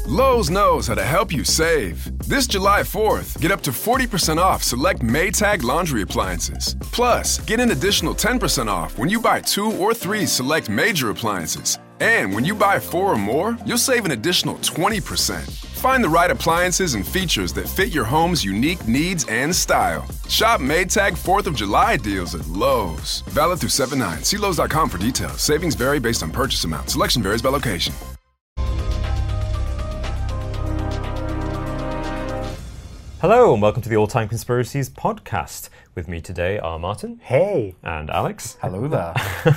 Lowe's knows how to help you save. This July 4th, get up to 40% off select Maytag laundry appliances. Plus, get an additional 10% off when you buy 2 or 3 select major appliances. And when you buy 4 or more, you'll save an additional 20%. Find the right appliances and features that fit your home's unique needs and style. Shop Maytag 4th of July deals at Lowe's. Valid through 7/9. See Lowe's.com for details. Savings vary based on purchase amount. Selection varies by location. Hello and welcome to the All Time Conspiracies podcast. With me today are Martin. Hey. And Alex. Hello there.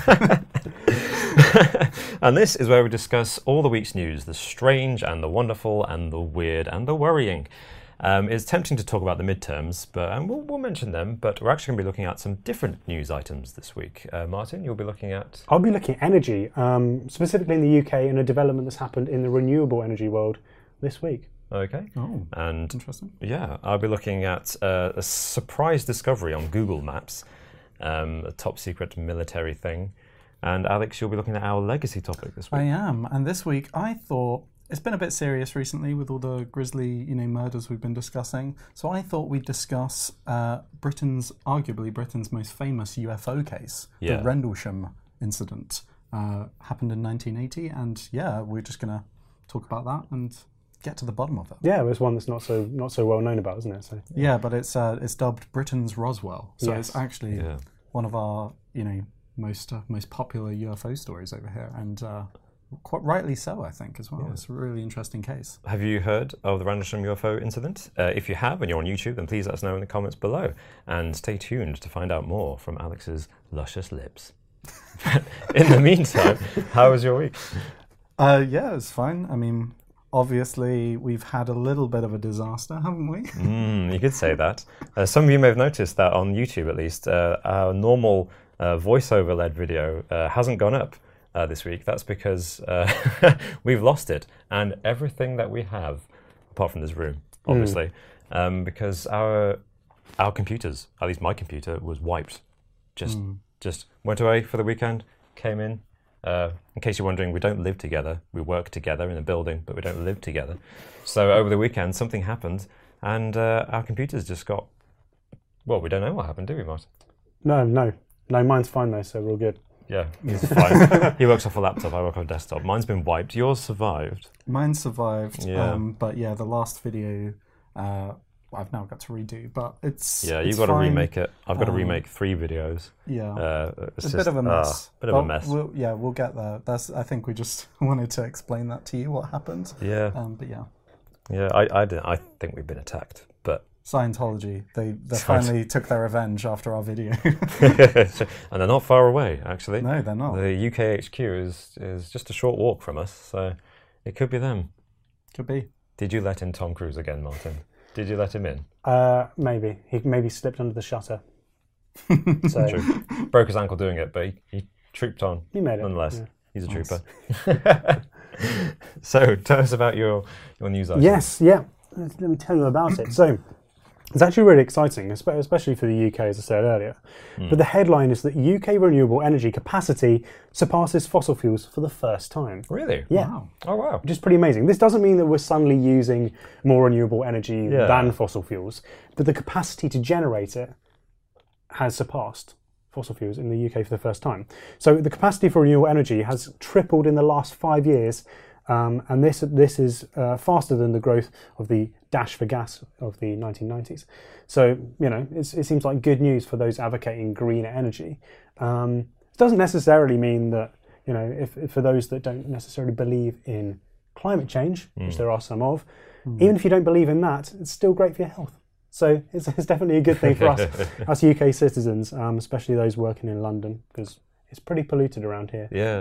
And this is where we discuss all the week's news, the strange and the wonderful and the weird and the worrying. It's tempting to talk about the midterms, but we'll mention them, but we're actually going to be looking at some different news items this week. Martin, you'll be looking at... I'll be looking at energy, specifically in the UK, and a development that's happened in the renewable energy world this week. Okay. Oh, and interesting. Yeah, I'll be looking at a surprise discovery on Google Maps, a top secret military thing. And Alex, you'll be looking at our legacy topic this week. I am, and this week I thought it's been a bit serious recently with all the grisly, murders we've been discussing. So I thought we'd discuss arguably Britain's most famous UFO case, the Rendlesham incident, happened in 1980, and we're just going to talk about that and get to the bottom of it. Yeah, it's one that's not so well known about, isn't it? So yeah, but it's dubbed Britain's Roswell. So yes. It's actually one of our most popular UFO stories over here, and quite rightly so, I think, as well. Yeah. It's a really interesting case. Have you heard of the Rendlesham UFO incident? If you have and you're on YouTube, then please let us know in the comments below, and stay tuned to find out more from Alex's luscious lips. In the meantime, how was your week? Yeah, it's fine. I mean, obviously, we've had a little bit of a disaster, haven't we? You could say that. Some of you may have noticed that on YouTube, at least, our normal voiceover-led video hasn't gone up this week. That's because we've lost it, and everything that we have, apart from this room, obviously, because our computers, at least my computer, was wiped. Just went away for the weekend, came in. In case you're wondering, we don't live together. We work together in a building, but we don't live together. So over the weekend, something happened, and our computers just got... Well, we don't know what happened, do we, Martin? No, mine's fine though, so we're all good. Yeah, he's fine. He works off a laptop, I work off a desktop. Mine's been wiped. Yours survived. Mine survived, yeah. But the last video... I've now got to redo, but it's you've got to remake it. I've got to remake 3 videos. Yeah, it's a bit of a mess. A mess. We'll get there. I think we just wanted to explain that to you, what happened. Yeah. But yeah. Yeah, I think we've been attacked, but Scientology, they finally took their revenge after our video. And they're not far away, actually. No, they're not. The UK HQ is just a short walk from us, so it could be them. Could be. Did you let in Tom Cruise again, Martin? Did you let him in? Maybe. He maybe slipped under the shutter. So. True. Broke his ankle doing it, but he trooped on. He made it. Nonetheless, yeah. He's a Nice. trooper. So, tell us about your news item. Yes, yeah. Let me tell you about it. So, it's actually really exciting, especially for the UK, as I said earlier. But the headline is that UK renewable energy capacity surpasses fossil fuels for the first time. Really? Yeah. Wow. Oh, wow. Which is pretty amazing. This doesn't mean that we're suddenly using more renewable energy than fossil fuels, but the capacity to generate it has surpassed fossil fuels in the UK for the first time. So the capacity for renewable energy has tripled in the last 5 years, and this is faster than the growth of the dash for gas of the 1990s. So, it seems like good news for those advocating greener energy. It doesn't necessarily mean that, if for those that don't necessarily believe in climate change, which there are some of, even if you don't believe in that, it's still great for your health. So it's definitely a good thing for us UK citizens, especially those working in London, because it's pretty polluted around here. Yeah. It'd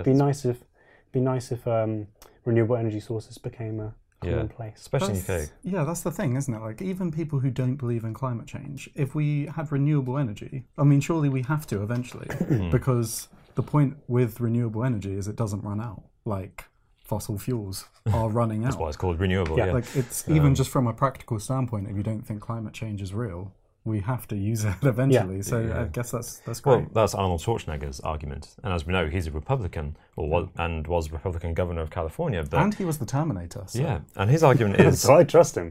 be nice if renewable energy sources became a commonplace. Especially in the UK. Yeah, that's the thing, isn't it? Like, even people who don't believe in climate change, if we had renewable energy, I mean, surely we have to eventually, because the point with renewable energy is it doesn't run out. Like, fossil fuels are running out. That's why it's called renewable. Yeah. Yeah. Like, it's even just from a practical standpoint, if you don't think climate change is real, we have to use it eventually. So I guess that's great. Well, that's Arnold Schwarzenegger's argument, and as we know, he's a Republican, was Republican governor of California. But and he was the Terminator. So. Yeah, and his argument is, so I trust him.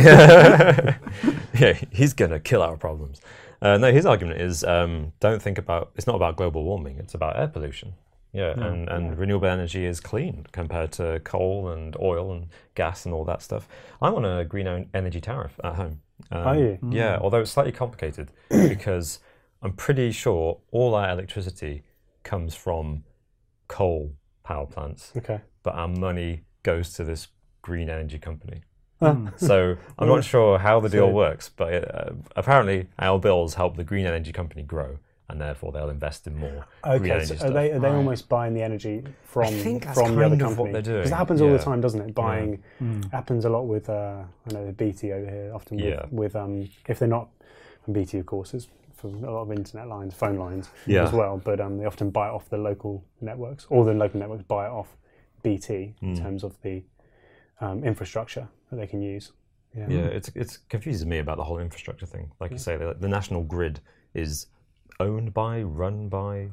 Yeah, he's gonna kill our problems. No, his argument is, don't think about. It's not about global warming. It's about air pollution. And renewable energy is clean compared to coal and oil and gas and all that stuff. I'm on a green energy tariff at home. Are you? Yeah, although it's slightly complicated because I'm pretty sure all our electricity comes from coal power plants. Okay. But our money goes to this green energy company. So I'm not sure how the deal works, but apparently our bills help the green energy company grow. And therefore, they'll invest in more green energy stuff. Are they almost buying the energy from the other company? What they're doing. Because that happens all the time, doesn't it? Buying happens a lot with I know BT over here. Often with if they're not, and BT of course is for a lot of internet lines, phone lines as well. But they often buy it off the local networks, or the local networks buy it off BT in terms of the infrastructure that they can use. It confuses me about the whole infrastructure thing. Like you say, the national grid is owned by, run by,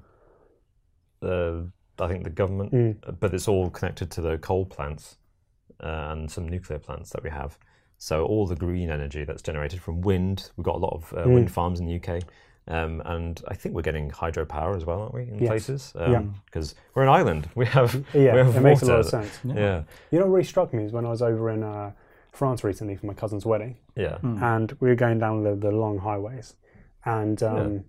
I think the government, but it's all connected to the coal plants and some nuclear plants that we have. So all the green energy that's generated from wind, we've got a lot of wind farms in the UK, and I think we're getting hydropower as well, aren't we, in places? Because we're an island. We have we have it water. makes a lot of sense. Yeah. You know what really struck me is when I was over in France recently for my cousin's wedding, and we were going down the long highways, and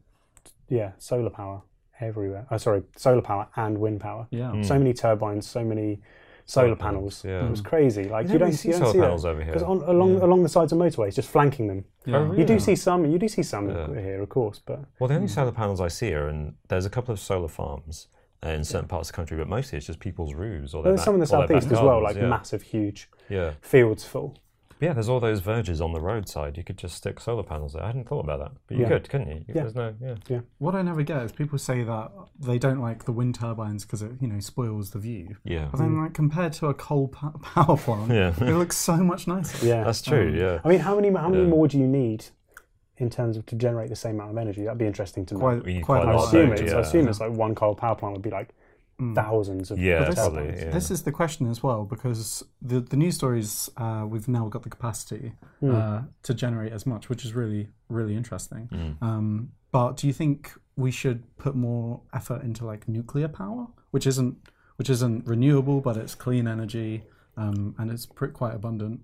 solar power everywhere. Solar power and wind power. Yeah. So many turbines, so many solar panels. It was crazy. Like you don't see solar panels over here because along the sides of motorways, just flanking them. Yeah. Oh, really? You do see some here, of course, but the only solar panels I see are there's a couple of solar farms in certain parts of the country, but mostly it's just people's roofs. Or there's some in the southeast as well, like massive, huge fields full. Yeah, there's all those verges on the roadside. You could just stick solar panels there. I hadn't thought about that, but you could, couldn't you? There's What I never get is people say that they don't like the wind turbines because it, spoils the view. Yeah. But then, compared to a coal power plant, it looks so much nicer. Yeah, that's true. I mean, how many more do you need in terms of to generate the same amount of energy? That'd be interesting to know. Quite a I lot. assume it's like one coal power plant would be like thousands of probably. This is the question as well, because the news stories, we've now got the capacity to generate as much, which is really, really interesting. But do you think we should put more effort into like nuclear power, which isn't renewable, but it's clean energy, and it's quite abundant?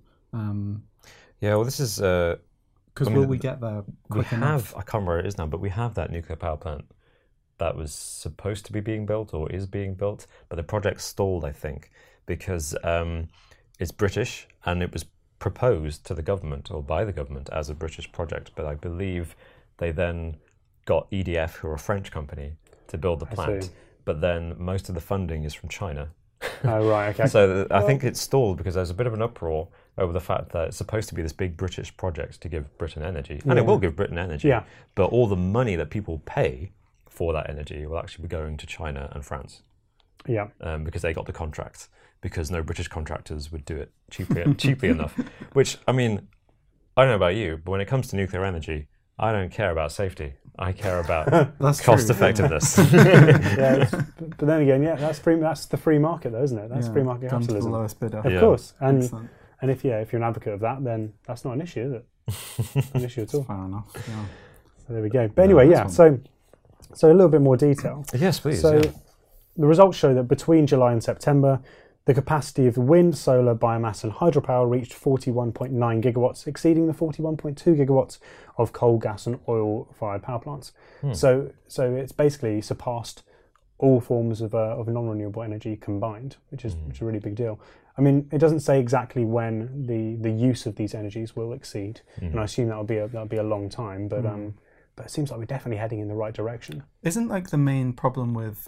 Well, this is because will we get there quick enough? I can't remember where it is now, but we have that nuclear power plant that was supposed to be being built or is being built, but the project stalled, I think, because it's British and it was proposed to the government or by the government as a British project, but I believe they then got EDF, who are a French company, to build the plant, but then most of the funding is from China. Oh, right, okay. So I think it's stalled because there's a bit of an uproar over the fact that it's supposed to be this big British project to give Britain energy, and it will give Britain energy, but all the money that people pay for that energy will actually be going to China and France. Yeah. Because they got the contract, because no British contractors would do it cheaply enough. Which, I mean, I don't know about you, but when it comes to nuclear energy, I don't care about safety. I care about cost effectiveness. But then again, that's the free market, though, isn't it? That's free market capitalism. To the lowest bidder. Of course. And if you're an advocate of that, then that's not an issue, is it? Not an issue at all. Fair enough. Yeah. So there we go. But anyway, So a little bit more detail. Yes, please. So the results show that between July and September, the capacity of wind, solar, biomass and hydropower reached 41.9 gigawatts, exceeding the 41.2 gigawatts of coal, gas and oil-fired power plants. So it's basically surpassed all forms of non-renewable energy combined, which is a really big deal. I mean, it doesn't say exactly when the use of these energies will exceed, and I assume that'll be a long time, but it seems like we're definitely heading in the right direction. Isn't like the main problem with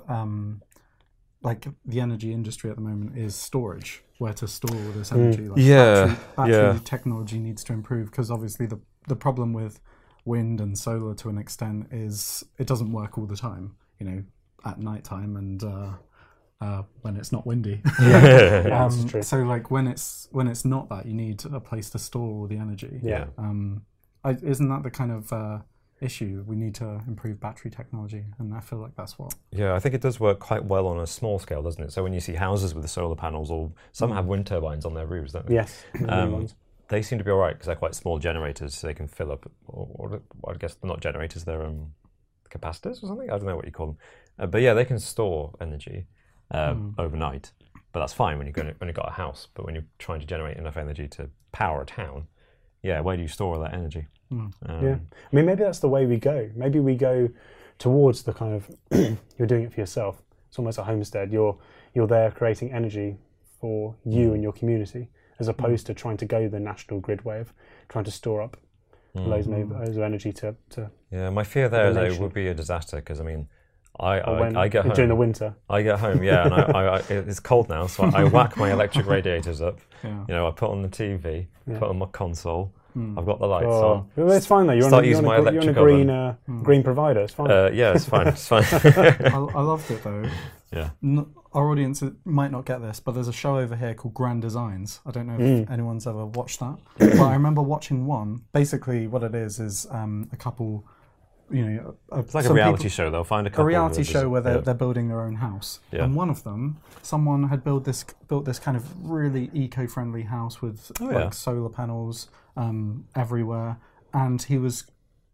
like the energy industry at the moment is storage, where to store all this energy? Like battery technology needs to improve, because obviously the problem with wind and solar to an extent is it doesn't work all the time, at night time and when it's not windy. That's true. So like when it's not that, you need a place to store all the energy. isn't that the kind of issue? We need to improve battery technology, and I feel like that's what. Yeah, I think it does work quite well on a small scale, doesn't it? So when you see houses with the solar panels, or some have wind turbines on their roofs, don't they? Yes. They seem to be all right because they're quite small generators, so they can fill up. Or I guess they're not generators; they're capacitors or something. I don't know what you call them. But yeah, they can store energy overnight. But that's fine when you've only got a house. But when you're trying to generate enough energy to power a town, yeah, where do you store all that energy? Yeah, I mean, maybe that's the way we go. Maybe we go towards the kind of you're doing it for yourself. It's almost a homestead. You're there creating energy for you and your community, as opposed to trying to go the national grid way of trying to store up loads of energy to. Yeah, my fear there is that it would be a disaster because I mean, I get home during the winter. I get home, yeah, and I it's cold now, so I whack my electric radiators up. Yeah. You know, I put on the TV, put on my console. I've got the lights on. Well, it's fine though. You're on a green provider. It's fine. Yeah, it's fine. It's fine. I loved it though. Yeah. Our audience might not get this, but there's a show over here called Grand Designs. I don't know if anyone's ever watched that, but I remember watching one. Basically, what it is a couple. You know, it's like a reality show. They'll find a couple. A reality show where they're building their own house, and one of them, someone had built this kind of really eco-friendly house with solar panels everywhere, and he was,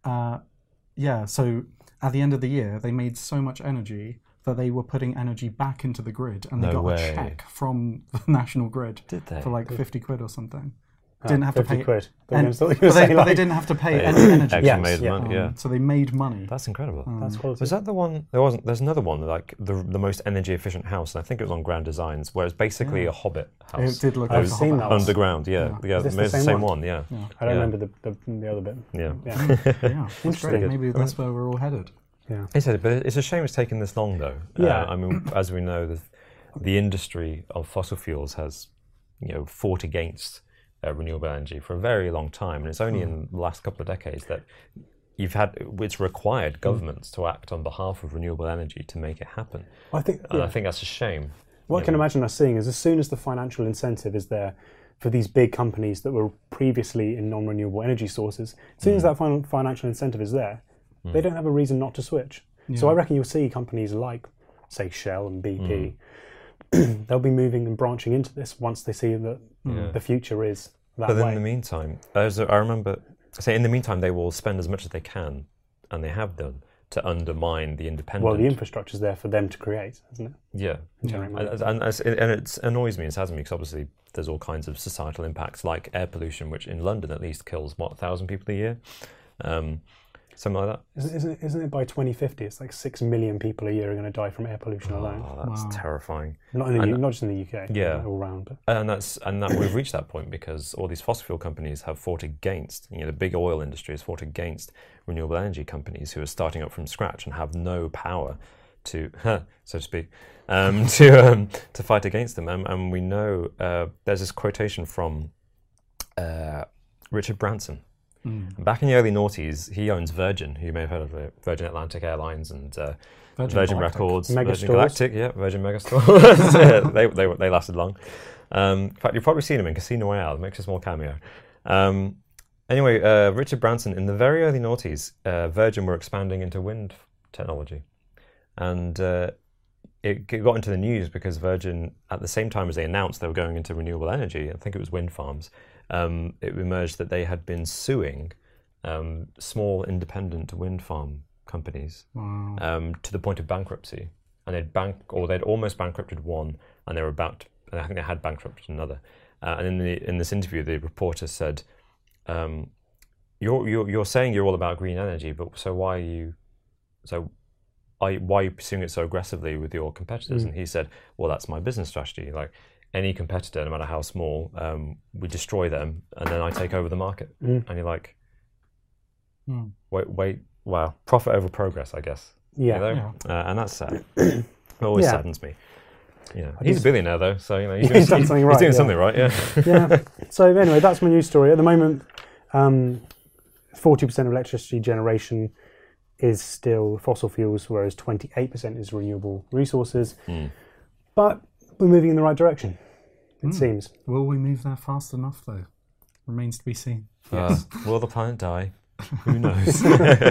So at the end of the year, they made so much energy that they were putting energy back into the grid, and they got a check from the national grid. Did they? For like 50 quid or something. Didn't have to pay. Quid. But they didn't have to pay any energy. Made money, so they made money. That's incredible. That's quality. Was that the one? There wasn't. There's another one, like the most energy efficient house, and I think it was on Grand Designs, where it's basically a Hobbit house. It did look I've seen that underground. Yeah, Is this the same one. Yeah. I don't remember the other bit. Yeah. Yeah. Interesting. Maybe that's where we're all headed. Yeah. But it's a shame it's taken this long, though. Yeah. I mean, as we know, the industry of fossil fuels has, fought against renewable energy for a very long time, and it's only in the last couple of decades that it's required governments to act on behalf of renewable energy to make it happen. I think that's a shame. What I can imagine us seeing is, as soon as the financial incentive is there for these big companies that were previously in non-renewable energy sources, as soon as that financial incentive is there, they don't have a reason not to switch. Yeah. So I reckon you'll see companies like, say, Shell and BP, they'll be moving and branching into this once they see that the future is that way. But in the meantime, I remember, in the meantime, they will spend as much as they can, and they have done, to undermine the independent. Well, the infrastructure's there for them to create, isn't it? Yeah. And it annoys me and saddens me because obviously there's all kinds of societal impacts like air pollution, which in London at least kills, 1,000 people a year? Something like that. Isn't it by 2050? It's like 6 million people a year are going to die from air pollution alone. Oh, that's terrifying. Not just in the UK. Yeah, all round. But. And we've reached that point because all these fossil fuel companies have fought against. The big oil industry has fought against renewable energy companies who are starting up from scratch and have no power to, so to speak, to fight against them. And we know there's this quotation from Richard Branson. Back in the early noughties, he owns Virgin, who you may have heard of it, Virgin Atlantic Airlines and Virgin Records, Virgin Galactic, Virgin Megastore. They lasted long. In fact, you've probably seen him in Casino Royale. Makes a small cameo. Anyway, Richard Branson, in the very early noughties, Virgin were expanding into wind technology, and it got into the news because Virgin, at the same time as they announced they were going into renewable energy, I think it was wind farms. It emerged that they had been suing small independent wind farm companies to the point of bankruptcy, and they'd almost bankrupted one, and they were about, and I think they had bankrupted another. And in this interview, the reporter said, "You're saying you're all about green energy, but why are you pursuing it so aggressively with your competitors?" And he said, "Well, that's my business strategy. Like." Any competitor, no matter how small, we destroy them, and then I take over the market. And you're like, wait, wow, profit over progress, I guess. Yeah. And that's sad. It always saddens me. He's a billionaire though, so he's done something right. He's doing something right, yeah. Yeah. So anyway, that's my news story. At the moment, 40% of electricity generation is still fossil fuels, whereas 28% is renewable resources. But we're moving in the right direction, it seems. Will we move there fast enough, though? Remains to be seen. Will the planet die? Who knows?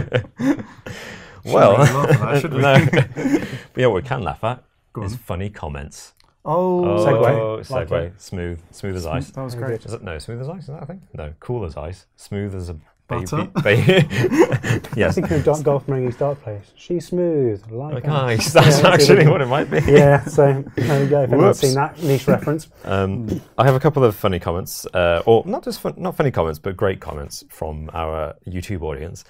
Well, laugh at that, should we? No. But yeah, what we can laugh at is funny comments. Segue. Smooth as ice. That was great. Is it, no, smooth as ice, is that a thing? No, cool as ice. Smooth as a Butter? baby. Yes. Thinking of Golf Marini's Dark Place. She's smooth, like Ice. That's actually what it might be. Yeah, so there we go. If anyone's seen that niche reference. I have a couple of funny comments, or not just not funny comments, but great comments from our YouTube audience.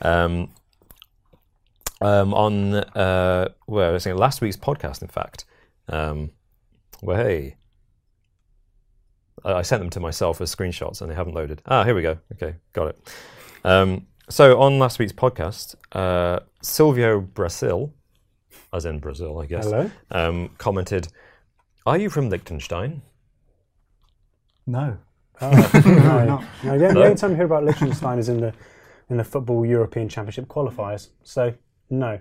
On last week's podcast, in fact, hey, I sent them to myself as screenshots and they haven't loaded. Here we go. Okay, got it. So on last week's podcast, Silvio Brasil, as in Brazil, I guess, commented, "Are you from Liechtenstein?" No. No. The only time you hear about Liechtenstein is in the football European Championship qualifiers. So no.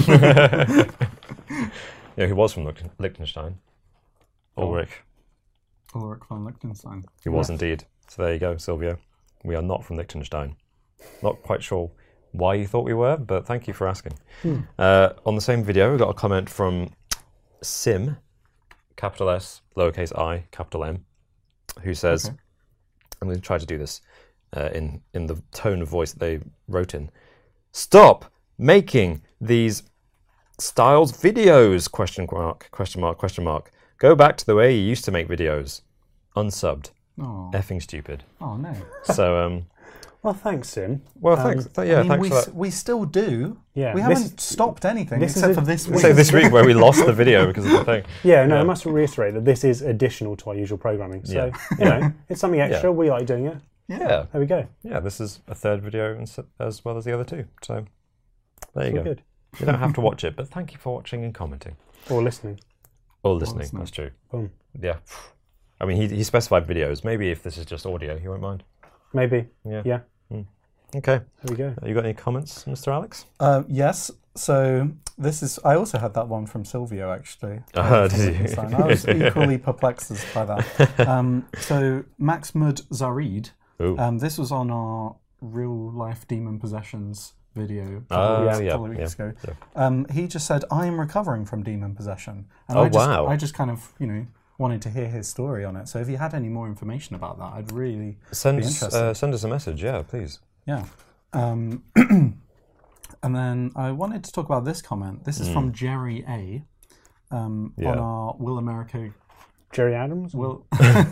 Yeah, he was from Liechtenstein. Ulrich von Liechtenstein. He was indeed. So there you go, Silvio. We are not from Liechtenstein. Not quite sure why you thought we were, but thank you for asking. On the same video, we got a comment from Sim, capital S, lowercase I, capital M, who says, I'm going to try to do this in the tone of voice that they wrote in. "Stop making these styles videos, question mark. Go back to the way you used to make videos. Unsubbed. Oh. Effing stupid." Oh, no. So, Well, thanks, Sim. well, thanks. Yeah, thanks for that. We still do. Yeah, We haven't stopped anything this except is for this week. So this week where we lost the video because of the thing. Yeah, no, I must reiterate that this is additional to our usual programming. So, it's something extra. We like doing it. Yeah. There we go. Yeah, this is a third video as well as the other two. So there you go. Good. You don't have to watch it, but thank you for watching and commenting. Or listening. Or listening, that's true. Boom. Yeah. I mean, he specified videos. Maybe if this is just audio, he won't mind. Maybe. Yeah. Okay. There we go. You got any comments, Mr. Alex? Yes. So this is. I also had that one from Silvio, actually. Did you? I was equally perplexed by that. So Maxmud Zarid. This was on our real life demon possessions video a couple of weeks ago. Yeah. He just said, "I am recovering from demon possession," and I just kind of wanted to hear his story on it. So if you had any more information about that, I'd really be interested. Send us a message, yeah, please. Yeah. And then I wanted to talk about this comment. This is from Jerry A. On our Will America... Jerry Adams? Will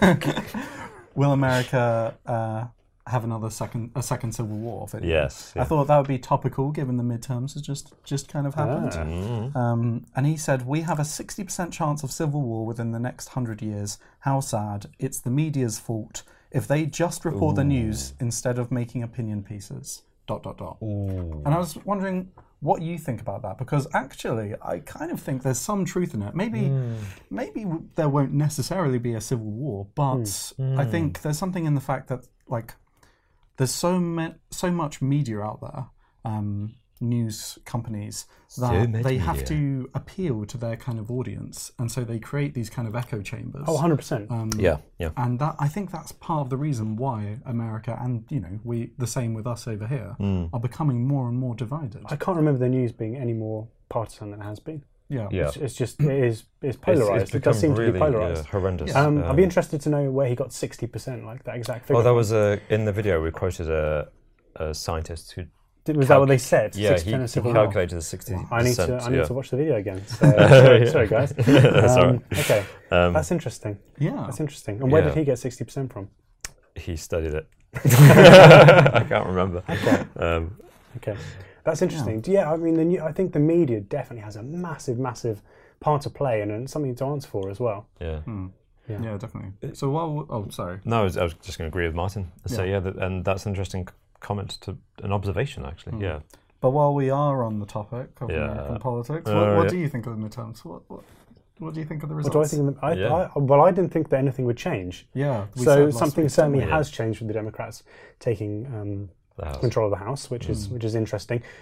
America have a second Civil War video? Yes. Yeah. I thought that would be topical given the midterms has just kind of happened. And he said, "We have a 60% chance of civil war within the next 100 years. How sad. It's the media's fault. If they just report the news instead of making opinion pieces, ... And I was wondering what you think about that, because actually I kind of think there's some truth in it. Maybe there won't necessarily be a civil war, but I think there's something in the fact that there's so much media out there, news companies, that they have to appeal to their kind of audience, and so they create these kind of echo chambers. 100%. Yeah. And I think that's part of the reason why America and the same with us over here are becoming more and more divided. I can't remember the news being any more partisan than it has been. Yeah. It's polarised. It does seem to be polarised. Horrendous. I'd be interested to know where he got 60%, like that exact figure. Oh, that was in the video we quoted a scientist who. Was that what they said? Yeah, he calculated the 60%. I need to watch the video again. So, sorry, guys. Okay, that's interesting. Yeah, that's interesting. And where did he get 60% from? He studied it. I can't remember. Okay, that's interesting. Yeah, I mean, I think the media definitely has a massive part to play and something to answer for as well. Yeah. Yeah, definitely. So sorry. No, I was just going to agree with Martin. So and that's an interesting comment to an observation, actually. Yeah. But while we are on the topic of American politics, what do you think of the midterms? What do you think of the results? What do I think? Well, I didn't think that anything would change. Yeah. So something certainly has changed with the Democrats taking control of the House, which is interesting.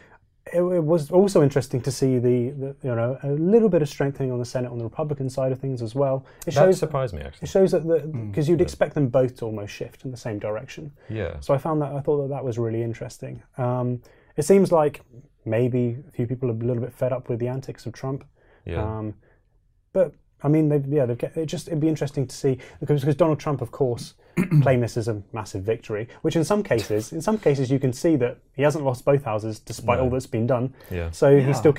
it was also interesting to see the a little bit of strengthening on the Senate on the Republican side of things as well. That surprised me, actually. It shows that because you'd expect them both to almost shift in the same direction. Yeah. So I thought that was really interesting. It seems like maybe a few people are a little bit fed up with the antics of Trump. Yeah. But I mean, it'd be interesting to see because Donald Trump, of course, claimed this as a massive victory. Which in some cases, you can see that he hasn't lost both houses despite all that's been done. Yeah. So he still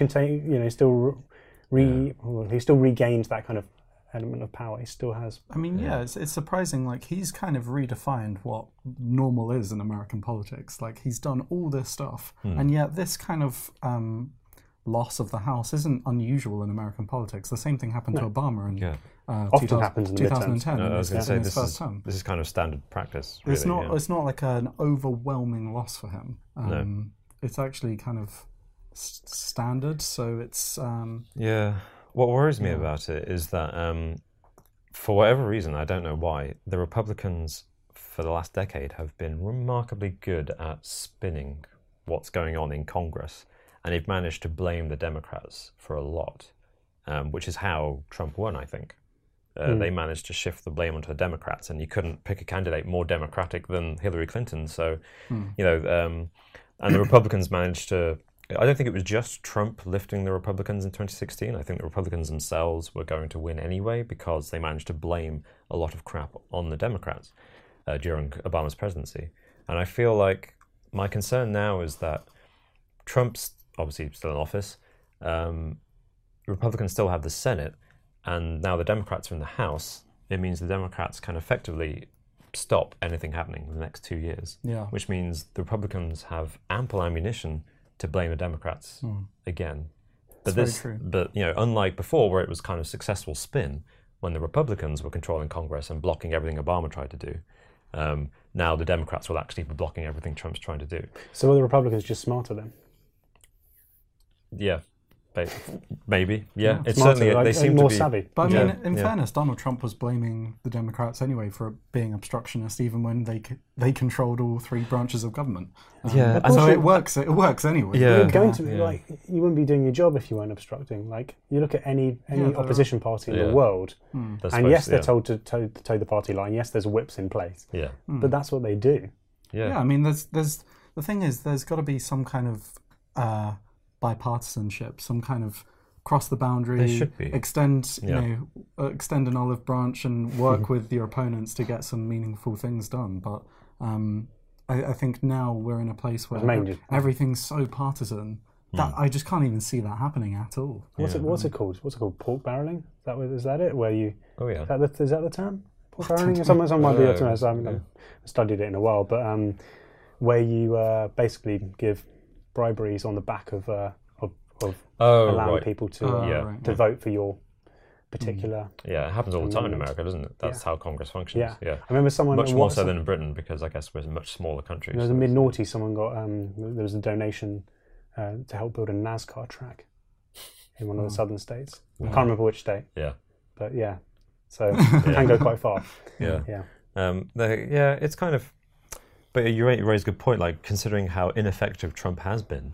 he still regained that kind of element of power. He still has. I mean, it's surprising. Like he's kind of redefined what normal is in American politics. Like he's done all this stuff, and yet this kind of loss of the House isn't unusual in American politics. The same thing happened to Obama in often happens in 2010. I was going to say term. This is kind of standard practice. Really, it's not like an overwhelming loss for him. It's actually kind of standard. So it's What worries me about it is that for whatever reason, I don't know why, the Republicans for the last decade have been remarkably good at spinning what's going on in Congress. And they've managed to blame the Democrats for a lot, which is how Trump won, I think. They managed to shift the blame onto the Democrats, and you couldn't pick a candidate more Democratic than Hillary Clinton. So, and the Republicans managed to... I don't think it was just Trump lifting the Republicans in 2016. I think the Republicans themselves were going to win anyway because they managed to blame a lot of crap on the Democrats during Obama's presidency. And I feel like my concern now is that Trump's obviously still in office. Republicans still have the Senate, and now the Democrats are in the House. It means the Democrats can effectively stop anything happening in the next 2 years. Yeah. Which means the Republicans have ample ammunition to blame the Democrats again. But That's very true. But unlike before, where it was kind of successful spin when the Republicans were controlling Congress and blocking everything Obama tried to do. Now the Democrats will actually be blocking everything Trump's trying to do. So are the Republicans just smarter then? Yeah, maybe. Yeah, it's smarter, certainly they seem more to be savvy. But I mean, in fairness, Donald Trump was blaming the Democrats anyway for being obstructionist, even when they controlled all three branches of government. So it works. It works anyway. Yeah. You're going to be you wouldn't be doing your job if you weren't obstructing. Like you look at any opposition party in the world, and yes, they're told to toe the party line. Yes, there's whips in place. Yeah, but that's what they do. Yeah. I mean, there's the thing is, there's got to be some kind of bipartisanship, some kind of cross the boundary, there should be. extend an olive branch and work with your opponents to get some meaningful things done. But I think now we're in a place where everything's so partisan that I just can't even see that happening at all. What's it called? What's it called? Pork barreling? Is that it? Where you? Oh yeah. Is that the term? Pork barreling? Someone might be able to know. I haven't studied it in a while, but where you basically give briberies on the back of allowing people to vote for your particular. Yeah, it happens all the time in America, doesn't it? That's how Congress functions. Yeah. I remember someone much more so than in Britain, because I guess we're a much smaller country. There was a mid-noughties, someone got there was a donation to help build a NASCAR track in one of the southern states. I can't remember which state. Yeah, but so it can go quite far. Yeah. It's kind of. But you raise a good point, like considering how ineffective Trump has been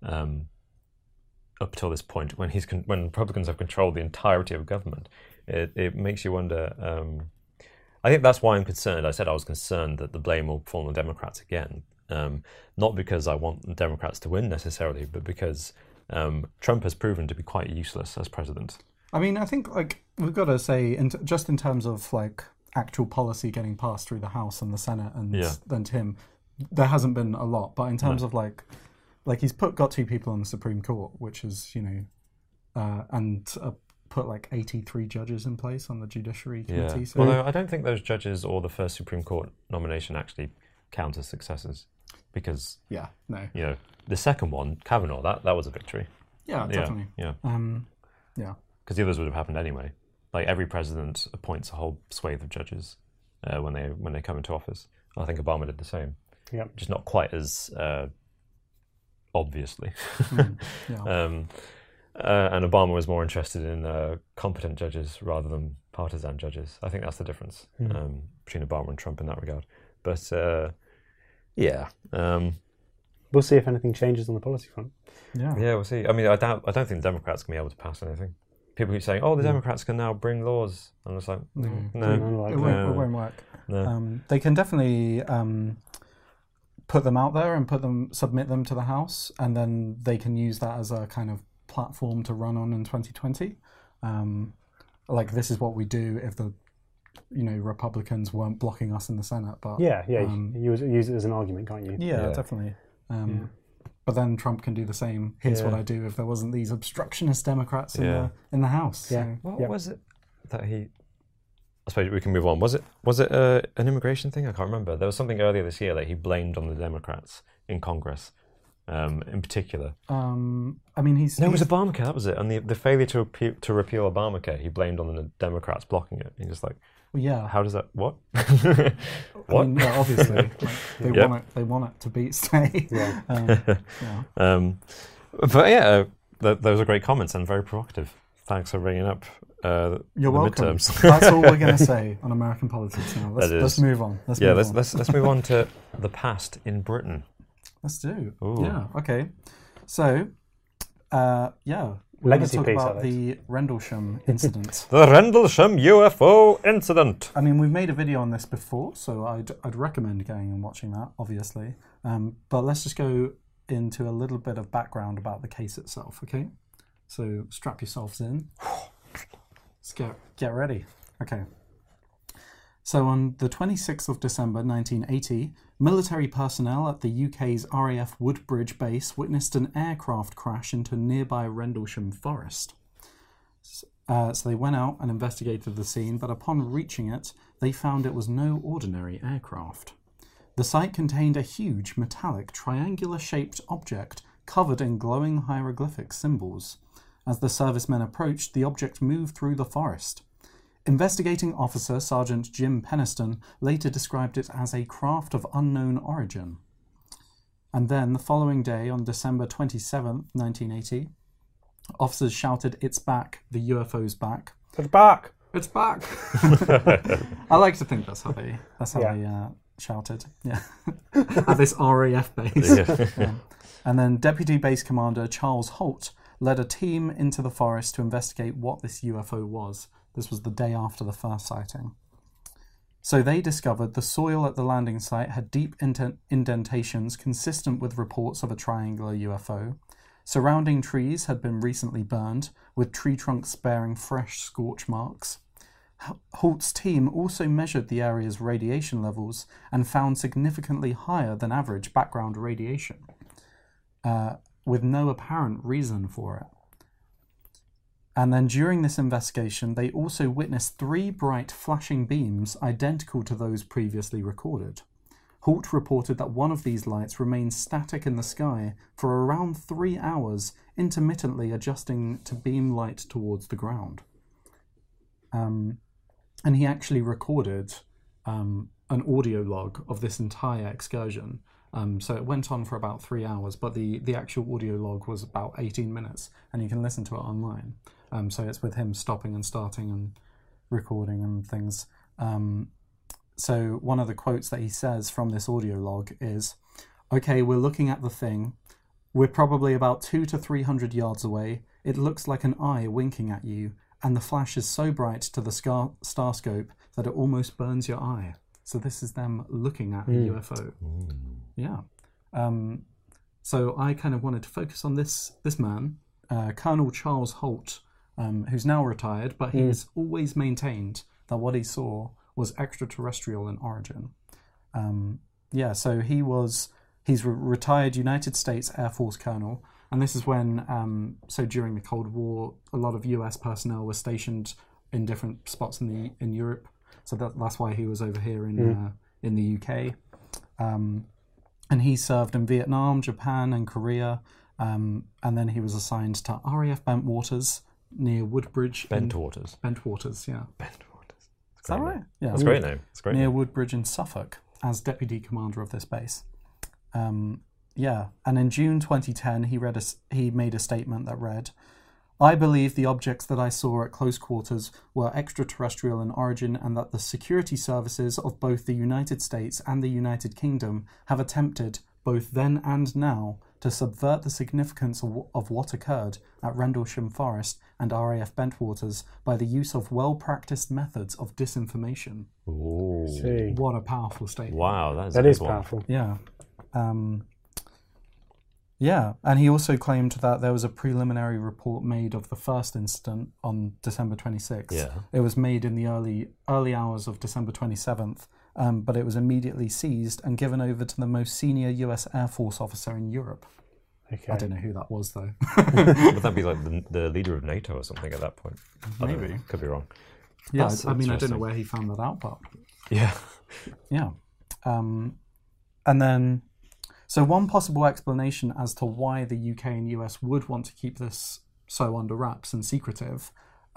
up till this point, when Republicans have controlled the entirety of government, it makes you wonder. I think that's why I'm concerned. I said I was concerned that the blame will fall on the Democrats again, not because I want the Democrats to win necessarily, but because Trump has proven to be quite useless as president. I mean, I think we've got to say, just in terms of actual policy getting passed through the House and the Senate and then to him, there hasn't been a lot. But in terms of he's got two people on the Supreme Court, which is and put 83 judges in place on the Judiciary Committee. Yeah. Although I don't think those judges or the first Supreme Court nomination actually count as successes, because the second one, Kavanaugh, that was a victory. Yeah, definitely. Yeah. Because the others would have happened anyway. Every president appoints a whole swathe of judges when they come into office. I think Obama did the same. Yeah, just not quite as obviously. And Obama was more interested in competent judges rather than partisan judges. I think that's the difference between Obama and Trump in that regard. But We'll see if anything changes on the policy front. Yeah, we'll see. I mean, I don't think the Democrats can be able to pass anything. People keep saying, "Oh, the Democrats can now bring laws," and it's like, no, it won't work. No. They can definitely put them out there and submit them to the House, and then they can use that as a kind of platform to run on in 2020. Like, this is what we do if the Republicans weren't blocking us in the Senate. But use it as an argument, can't you? Yeah, definitely. But then Trump can do the same. Here's what I do if there wasn't these obstructionist Democrats in the House. Yeah. So. What was it that he? I suppose we can move on. Was it an immigration thing? I can't remember. There was something earlier this year that he blamed on the Democrats in Congress, in particular. I mean, it was Obamacare. That was it. And the failure to repeal Obamacare, he blamed on the Democrats blocking it. He's just like, yeah. How does that? What? What? I mean, yeah, obviously, they want it to stay. But yeah, those are great comments and very provocative. Thanks for bringing up. You're welcome. Midterms. That's all we're going to say on American politics now. Let's move on. Let's move on to the past in Britain. Let's do. Ooh. Yeah. Okay. So, legacy talk piece about the Rendlesham incident. The Rendlesham UFO incident. I mean, we've made a video on this before, so I'd recommend going and watching that, obviously. But let's just go into a little bit of background about the case itself. Okay. So strap yourselves in. Let's get ready. Okay. So on the 26th of December 1980, military personnel at the UK's RAF Woodbridge base witnessed an aircraft crash into nearby Rendlesham Forest. So they went out and investigated the scene, but upon reaching it, they found it was no ordinary aircraft. The site contained a huge metallic triangular-shaped object covered in glowing hieroglyphic symbols. As the servicemen approached, the object moved through the forest. Investigating officer Sergeant Jim Peniston later described it as a craft of unknown origin. And then, the following day, on December 27th, 1980, officers shouted, "It's back, the UFO's back." It's back! It's back! I like to think that's how they shouted. Yeah. At this RAF base. Yeah. And then Deputy Base Commander Charles Holt led a team into the forest to investigate what this UFO was. This was the day after the first sighting. So they discovered the soil at the landing site had deep indentations consistent with reports of a triangular UFO. Surrounding trees had been recently burned, with tree trunks bearing fresh scorch marks. Holt's team also measured the area's radiation levels and found significantly higher than average background radiation, with no apparent reason for it. And then during this investigation, they also witnessed 3 bright flashing beams identical to those previously recorded. Holt reported that one of these lights remained static in the sky for around 3 hours, intermittently adjusting to beam light towards the ground. And he actually recorded an audio log of this entire excursion. So it went on for about 3 hours, but the actual audio log was about 18 minutes, and you can listen to it online. So it's with him stopping and starting and recording and things. So one of the quotes that he says from this audio log is, "Okay, we're looking at the thing. We're probably about 200 to 300 yards away. It looks like an eye winking at you, and the flash is so bright to the star scope that it almost burns your eye." So this is them looking at a UFO. Yeah. So I kind of wanted to focus on this man, Colonel Charles Holt, who's now retired, but he's always maintained that what he saw was extraterrestrial in origin. So he's retired United States Air Force colonel, and this is when, so during the Cold War, a lot of US personnel were stationed in different spots in Europe. So that's why he was over here in the UK. And he served in Vietnam, Japan, and Korea. And then he was assigned to RAF Bentwaters near Woodbridge. Bentwaters, yeah. Bentwaters. Is that right? Yeah. That's a great name. It's great. Near name. Woodbridge in Suffolk as deputy commander of this base. And in June 2010, he made a statement that read, "I believe the objects that I saw at close quarters were extraterrestrial in origin, and that the security services of both the United States and the United Kingdom have attempted, both then and now, to subvert the significance of what occurred at Rendlesham Forest and RAF Bentwaters by the use of well-practiced methods of disinformation. Ooh. See. What a powerful statement. Wow, That is powerful. Yeah. Yeah, and he also claimed that there was a preliminary report made of the first incident on December 26th. Yeah. It was made in the early hours of December 27th, but it was immediately seized and given over to the most senior US Air Force officer in Europe. Okay. I don't know who that was, though. Would that be like the leader of NATO or something at that point? I don't know. Maybe. Could be wrong. Yeah, That's I mean, I don't know interesting. where he found that out, but Yeah. yeah. And then, so one possible explanation as to why the UK and US would want to keep this so under wraps and secretive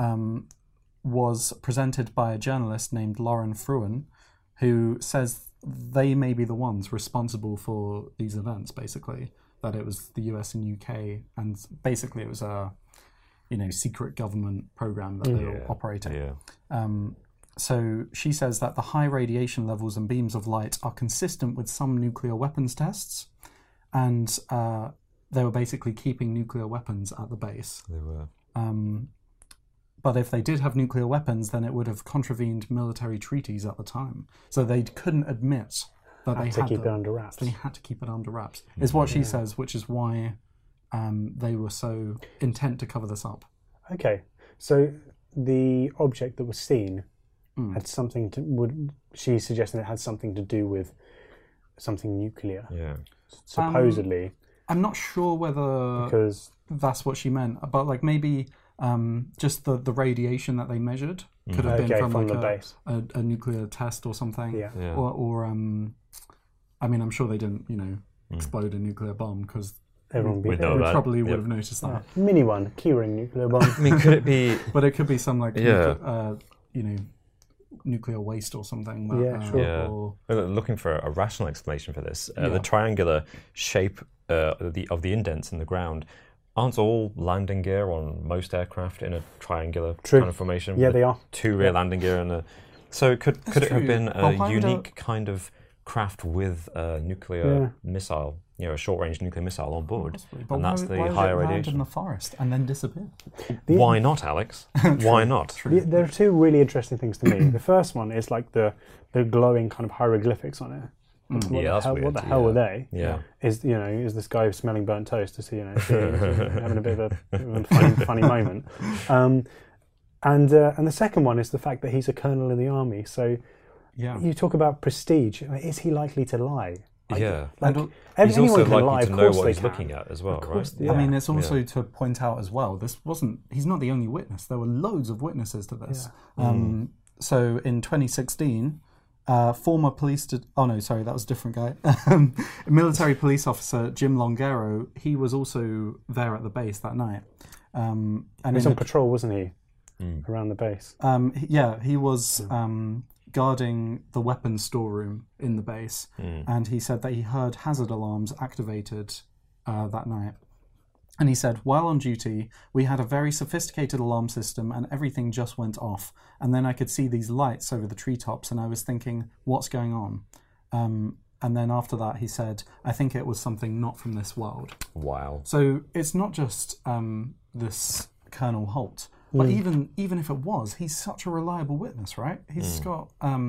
was presented by a journalist named Lauren Fruin, who says they may be the ones responsible for these events, basically, that it was the US and UK, and basically it was a, secret government program that they were operating. Yeah. So she says that the high radiation levels and beams of light are consistent with some nuclear weapons tests, and they were basically keeping nuclear weapons at the base. They were. But if they did have nuclear weapons, then it would have contravened military treaties at the time. So they couldn't admit that they Had to had keep them. it under wraps. They had to keep it under wraps. Is what she says, which is why they were so intent to cover this up. Okay, so the object that was seen had something to. She suggested it had something to do with something nuclear, Yeah. supposedly, I'm not sure whether because that's what she meant, but like maybe just the radiation that they measured could have been Okay, from from like the base. a nuclear test or something. Yeah. Yeah. Or I mean, I'm sure they didn't, explode a nuclear bomb because everyone We know we that. probably would Yep. have noticed that. mini one, keyring nuclear bomb. I mean, could it be? But it could be some like Yeah. nuclear waste or something. That, Yeah, sure. Yeah. Or, We're looking for a rational explanation for this. The triangular shape of the indents in the ground aren't all landing gear on most aircraft in a triangular True. kind of formation. Yeah, with they are. two rear landing gear and a. So could it have true. been Well, a why would unique kind of craft with a nuclear missile, a short-range nuclear missile on board, but and that's why the would higher it land radiation? in the forest and then disappear? Why not, Alex? Why not? There are two really interesting things to me. The first one is like the glowing kind of hieroglyphics on it. Yeah, that's weird. What the hell were they? Yeah. Is this guy smelling burnt toast? Is he having a bit of a funny moment? And the second one is the fact that he's a colonel in the army. So Yeah. you talk about prestige. Is he likely to lie? Yeah. Like, And He's anyone also can likely lie. to Of know course what they he's can. looking at as well, course, right? yeah. I mean, it's also to point out as well, he's not the only witness. There were loads of witnesses to this. So in 2016, former police... that was a different guy. Military police officer Jim Longero, he was also there at the base that night. And He was in on patrol, wasn't he? Around the base. he was guarding the weapons storeroom in the base, and he said that he heard hazard alarms activated that night. And he said, while on duty, we had a very sophisticated alarm system and everything just went off. And then I could see these lights over the treetops and I was thinking, what's going on? And then after that, he said, I think it was something not from this world. Wow. So it's not just this Colonel Holt, but even if it was, he's such a reliable witness, right? He's got,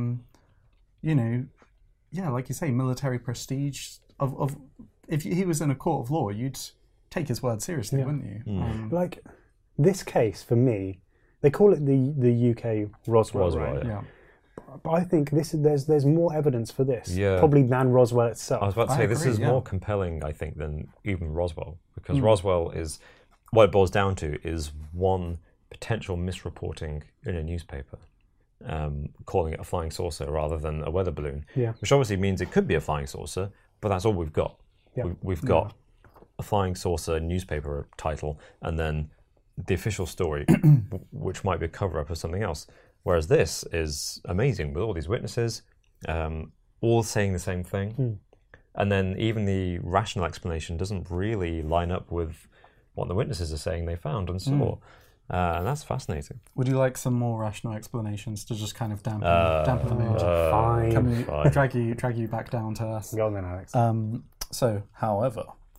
like you say, military prestige. Of if he was in a court of law, you'd take his word seriously, wouldn't you? Like this case for me, they call it the UK Roswell, right? Yeah. But I think there's more evidence for this, Yeah. probably than Roswell itself. I was about to say, this agree, is yeah. more compelling, I think, than even Roswell, because Roswell is, what it boils down to is one potential misreporting in a newspaper, calling it a flying saucer rather than a weather balloon, which obviously means it could be a flying saucer, but that's all we've got. Yeah. We've got a flying saucer newspaper title and then the official story, which might be a cover-up of something else. Whereas this is amazing with all these witnesses, all saying the same thing. And then even the rational explanation doesn't really line up with what the witnesses are saying they found and saw. And that's fascinating. Would you like some more rational explanations to just kind of dampen the mood? Fine. Can we fine. drag you back down to earth? Go on then, Alex. So, however,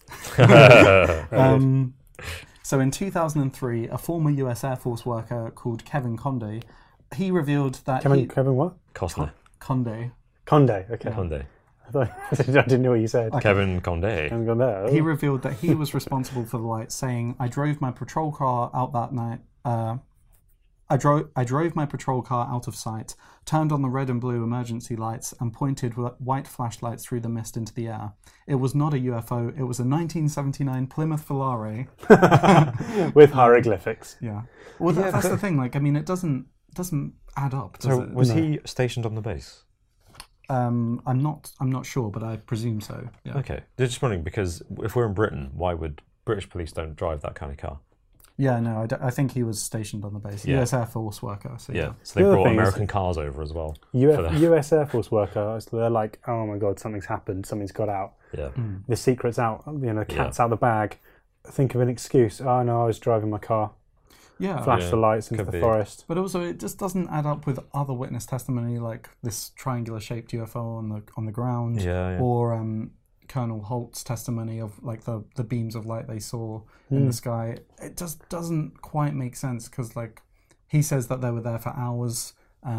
so in 2003, a former US Air Force worker called Kevin Conde, he revealed that Kevin what? Costner. Conde. Conde. Okay. Conde. I didn't know what you said. Kevin Conde. Kevin Conde. He revealed that he was responsible for the lights, saying, "I drove my patrol car out that night. I drove my patrol car out of sight, turned on the red and blue emergency lights, and pointed white flashlights through the mist into the air. It was not a UFO. It was a 1979 Plymouth Volare with hieroglyphics." Yeah. Well, that's the thing. Like, I mean, it doesn't add up. Does it? Was he stationed on the base? I'm not sure, but I presume so. Yeah. Okay. Just wondering, because if we're in Britain, why would British police don't drive that kind of car? Yeah, no, I think he was stationed on the base. Yeah. US Air Force worker. So yeah. So they brought American cars over as well. US Air Force worker, so they're like, oh my God, something's happened, something's got out. Yeah. The secret's out, the cat's out the bag. Think of an excuse. Oh no, I was driving my car. Yeah. Flash the lights into the forest. But also, it just doesn't add up with other witness testimony, like this triangular-shaped UFO on the ground, or Colonel Holt's testimony of like the beams of light they saw in the sky. It just doesn't quite make sense because like he says that they were there for hours.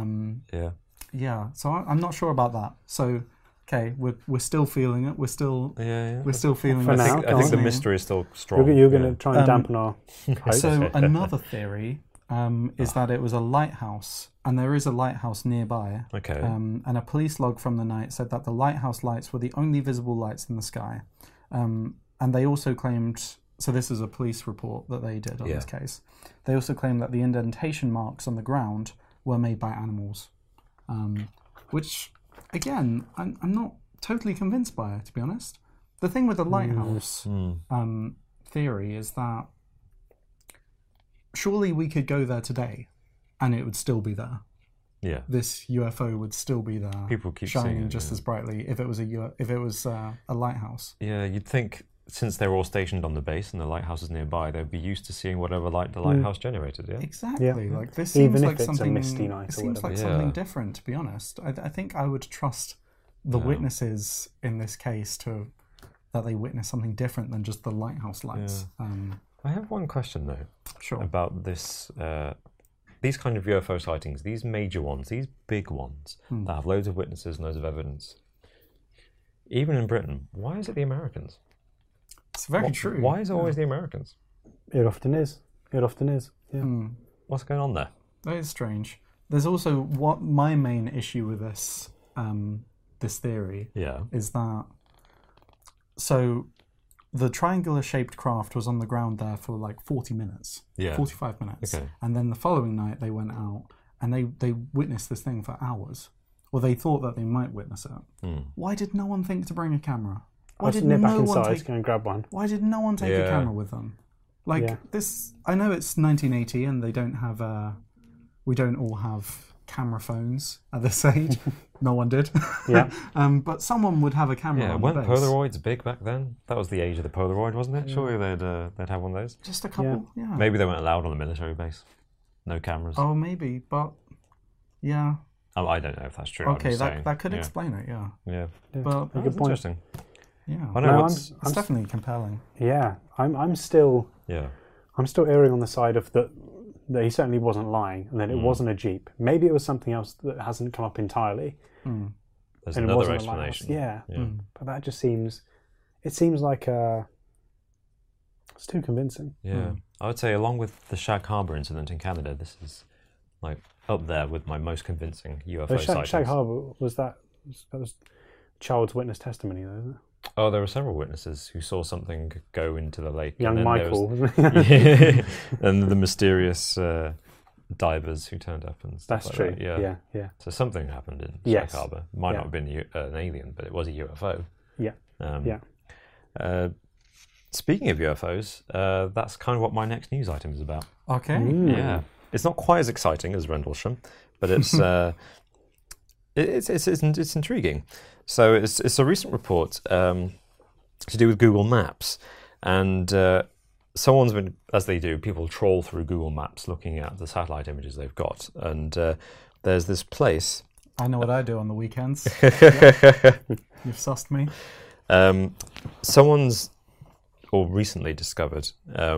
So I'm not sure about that. So okay, we're still feeling it. We're still feeling for it. now. I think the mystery is still strong. You're going to try and dampen our hope. So another theory is that it was a lighthouse, and there is a lighthouse nearby. Okay. And a police log from the night said that the lighthouse lights were the only visible lights in the sky. And they also claimed, so this is a police report that they did on this case. They also claimed that the indentation marks on the ground were made by animals, which, again, I'm not totally convinced by it, to be honest. The thing with the lighthouse theory is that surely we could go there today and it would still be there. Yeah. This UFO would still be there. People keep shining seeing it, just as brightly if it was a lighthouse. Yeah, you'd think since they're all stationed on the base and the lighthouse is nearby, they'd be used to seeing whatever light the lighthouse generated. Yeah. Exactly. Yeah. Like this Even seems if like it's something. a misty night it or seems whatever. like something different. To be honest, I think I would trust the witnesses in this case that they witnessed something different than just the lighthouse lights. Yeah. I have one question though. Sure. About this, these kind of UFO sightings, these major ones, these big ones that have loads of witnesses and loads of evidence. Even in Britain, why is it the Americans? It's very true. Why is it always the Americans? It often is. Yeah. What's going on there? That is strange. There's also what my main issue with this this theory is that the triangular-shaped craft was on the ground there for like 40 minutes, 45 minutes. Okay. And then the following night they went out and they witnessed this thing for hours. Or they thought that they might witness it. Why did no one think to bring a camera? Why did nip back inside, go and grab one. Why did no one take a camera with them? Like this, I know it's 1980 and they don't have, we don't all have camera phones at this age. No one did. Yeah. But someone would have a camera on the weren't base. Polaroids big back then? That was the age of the Polaroid, wasn't it? Surely they'd have one of those. Just a couple, yeah. Maybe they weren't allowed on the military base. No cameras. Oh, maybe, but yeah. Oh, I don't know if that's true. Okay, that could explain it, yeah. Yeah. But good point. Interesting. Yeah. I know it's definitely compelling. Yeah, I'm still erring on the side of that he certainly wasn't lying, and that it wasn't a Jeep. Maybe it was something else that hasn't come up entirely. There's and another explanation. Yeah. But that just seems like it's too convincing. Yeah, I would say along with the Shag Harbour incident in Canada, this is like up there with my most convincing UFO sightings. Shag Harbour that was child's witness testimony, though, isn't it? Oh, there were several witnesses who saw something go into the lake. Young and Michael. And the mysterious divers who turned up and stuff. That's like true. That. Yeah. So something happened in Shag Harbour. Might not have been an alien, but it was a UFO. Yeah. Speaking of UFOs, that's kind of what my next news item is about. Okay. Yeah. It's not quite as exciting as Rendlesham, but it's it's intriguing. So it's a recent report to do with Google Maps, and someone's been, as they do, people troll through Google Maps looking at the satellite images they've got, and there's this place. I know what I do on the weekends. You've sussed me. Someone's recently discovered,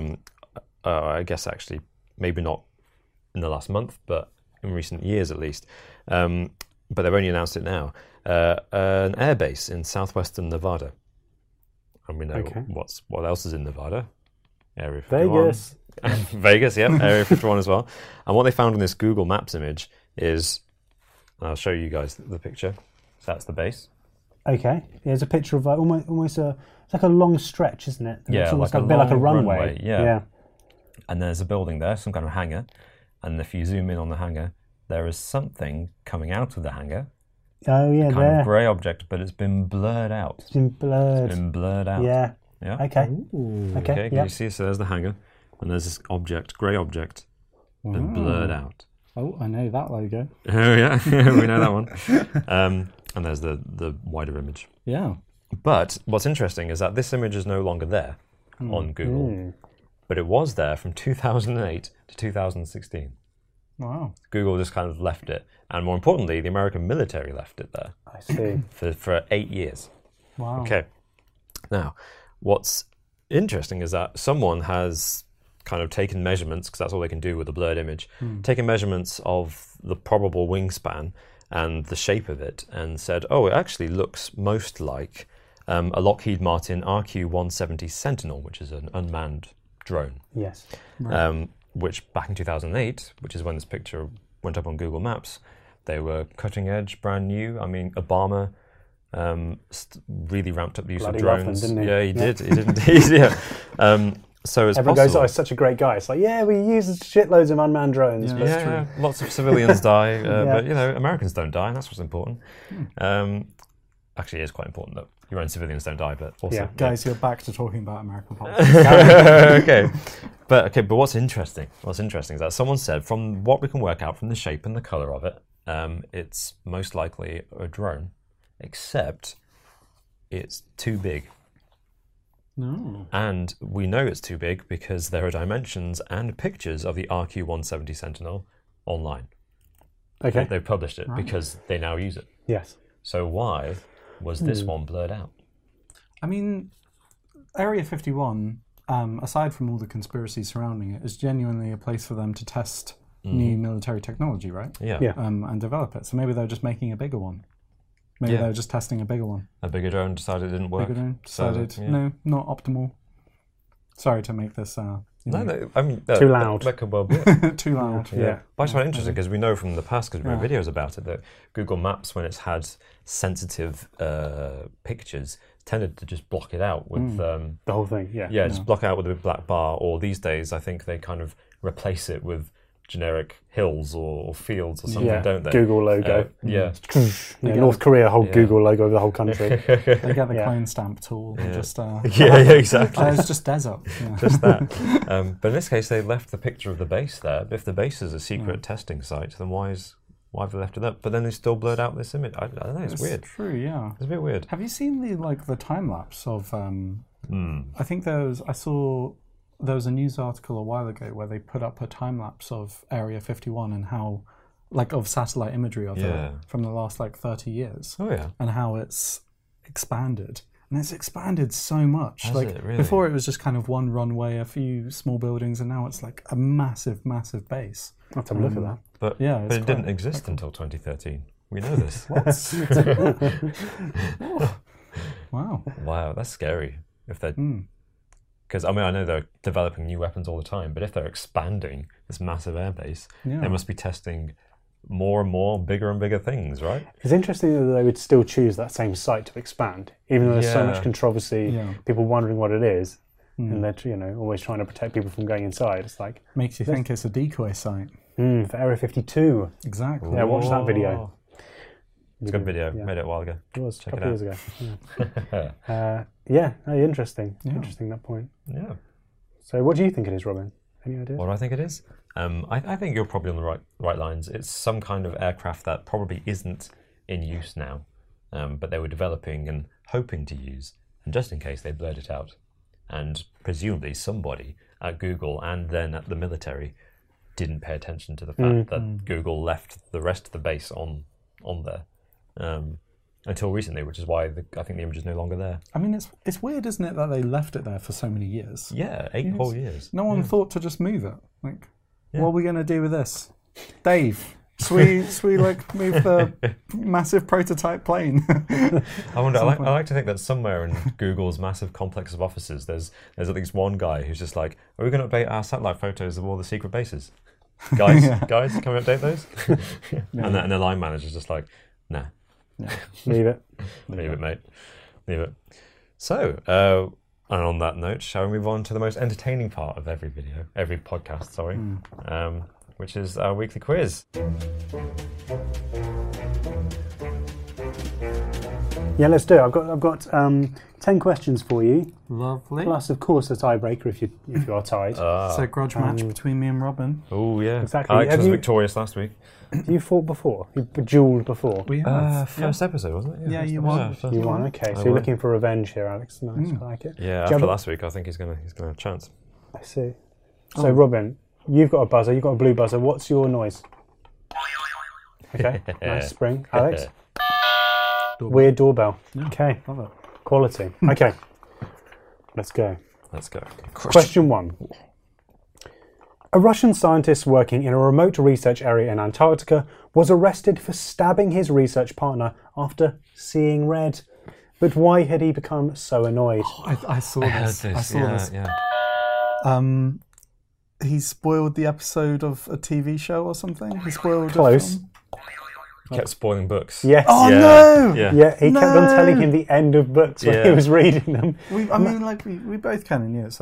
I guess actually maybe not in the last month, but in recent years at least, but they've only announced it now, an airbase in southwestern Nevada. And we know what else is in Nevada. Area 51. Vegas. Vegas, yeah, Area 51 as well. And what they found in this Google Maps image is, I'll show you guys the picture. So that's the base. Okay. There's a picture of almost it's like a long stretch, isn't it? Yeah, it's almost like a bit like a long runway. Yeah. And there's a building there, some kind of hangar. And if you zoom in on the hangar, there is something coming out of the hangar. Oh, yeah, kind of grey object, but it's been blurred out. It's been blurred. It's been blurred out. Yeah. Yeah. Okay. Okay, can you see? So there's the hangar, and there's this object, grey object, been blurred out. Oh, I know that logo. Oh, yeah, we know that one. And there's the wider image. Yeah. But what's interesting is that this image is no longer there on Google, but it was there from 2008 to 2016. Wow. Google just kind of left it. And more importantly, the American military left it there. I see. For 8 years. Wow. Okay. Now, what's interesting is that someone has kind of taken measurements, because that's all they can do with a blurred image, taken measurements of the probable wingspan and the shape of it, and said, oh, it actually looks most like a Lockheed Martin RQ-170 Sentinel, which is an unmanned drone. Yes. Right. Which back in 2008, which is when this picture went up on Google Maps, they were cutting edge, brand new. I mean, Obama really ramped up the use of drones. Didn't he? Yeah, he did. He did indeed. Yeah. So it's everyone goes, oh, he's such a great guy. It's like, yeah, we use shitloads of unmanned drones. Yeah, yeah, lots of civilians die, but Americans don't die, and that's what's important. Actually, it is quite important that your own civilians don't die, but also... Guys, you're back to talking about American politics. Okay. But what's interesting is that someone said, from what we can work out from the shape and the colour of it, it's most likely a drone, except it's too big. No. And we know it's too big because there are dimensions and pictures of the RQ-170 Sentinel online. Okay. They've published it because they now use it. Yes. So why was this one blurred out? I mean, Area 51, aside from all the conspiracy surrounding it, is genuinely a place for them to test new military technology, right? Yeah. And develop it. So maybe they're just making a bigger one. Maybe they're just testing a bigger one. A bigger drone decided it didn't work. Bigger drone decided, no, not optimal. Sorry to make this... No, I mean... too loud. That could well be it. Too loud. Yeah. But it's quite interesting because we know from the past, because we made videos about it, that Google Maps, when it's had sensitive pictures, tended to just block it out with... the whole thing, Yeah, just block it out with a big black bar, or these days I think they kind of replace it with generic hills or fields or something, don't they? Google logo. North Korea hold Google logo over the whole country. They get the clone stamp tool and just... exactly. It's just desert. Yeah. Just that. But in this case, they left the picture of the base there. If the base is a secret testing site, then why have they left it up? But then they still blurred out this image. I don't know, it's weird. True, yeah. It's a bit weird. Have you seen the time lapse of... I think I saw... There was a news article a while ago where they put up a time lapse of Area 51 and how, of satellite imagery of it from the last 30 years. Oh yeah. And how it's expanded. And it's expanded so much. Has it really? Before it was just kind of one runway, a few small buildings, and now it's a massive, massive base. I'll have to look at that. But it didn't exist until 2013. We know this. Wow. Wow, that's scary. If they're... Because, I know they're developing new weapons all the time, but if they're expanding this massive airbase, they must be testing more and more, bigger and bigger things, right? It's interesting that they would still choose that same site to expand, even though there's so much controversy, people wondering what it is, and they're always trying to protect people from going inside. It's makes you think it's a decoy site. For Area 52. Exactly. Yeah, watch that video. It's a good video. Made it a while ago. It was Check a couple it years ago. Interesting. Yeah. Interesting, that point. Yeah. So what do you think it is, Robin? Any ideas? What do I think it is? I think you're probably on the right lines. It's some kind of aircraft that probably isn't in use now, but they were developing and hoping to use, and just in case they blurred it out. And presumably somebody at Google and then at the military didn't pay attention to the fact that Google left the rest of the base on there. until recently, which is why I think the image is no longer there. I mean, it's weird, isn't it, that they left it there for so many years? Yeah, 8 whole years. No one thought to just move it. Like, what are we going to do with this? Dave, should we like move the massive prototype plane? I wonder. I like to think that somewhere in Google's massive complex of offices, there's at least one guy who's just like, "Are we going to update our satellite photos of all the secret bases, guys? Guys, can we update those?" And the line manager's just like, "Nah, leave it, leave it, mate, leave it." So, and on that note, shall we move on to the most entertaining part of every podcast? Sorry. Which is our weekly quiz. Yeah, let's do it. I've got 10 questions for you. Lovely. Plus, of course, a tiebreaker if you are tied. So grudge match between me and Robin. Oh yeah, exactly. Alex was victorious last week. You fought before. You duelled before. We have. First episode, wasn't it? Yeah, you won. You won. Okay, so you're looking for revenge here, Alex. Nice, I like it. Yeah, after last week, I think he's gonna have a chance. I see. So Robin, you've got a buzzer. You've got a blue buzzer. What's your noise? Okay, nice spring. Alex, weird doorbell. Yeah, okay, love it. Quality. Okay, let's go. Let's go. Question 1. A Russian scientist working in a remote research area in Antarctica was arrested for stabbing his research partner after seeing red. But why had he become so annoyed? I saw this. I saw this. Yeah. He spoiled the episode of a TV show or something. He spoiled Close. a film. He kept spoiling books. Yes. Oh Yeah. no! Yeah, he kept on telling him the end of books when he was reading them. We both kind of knew it, so.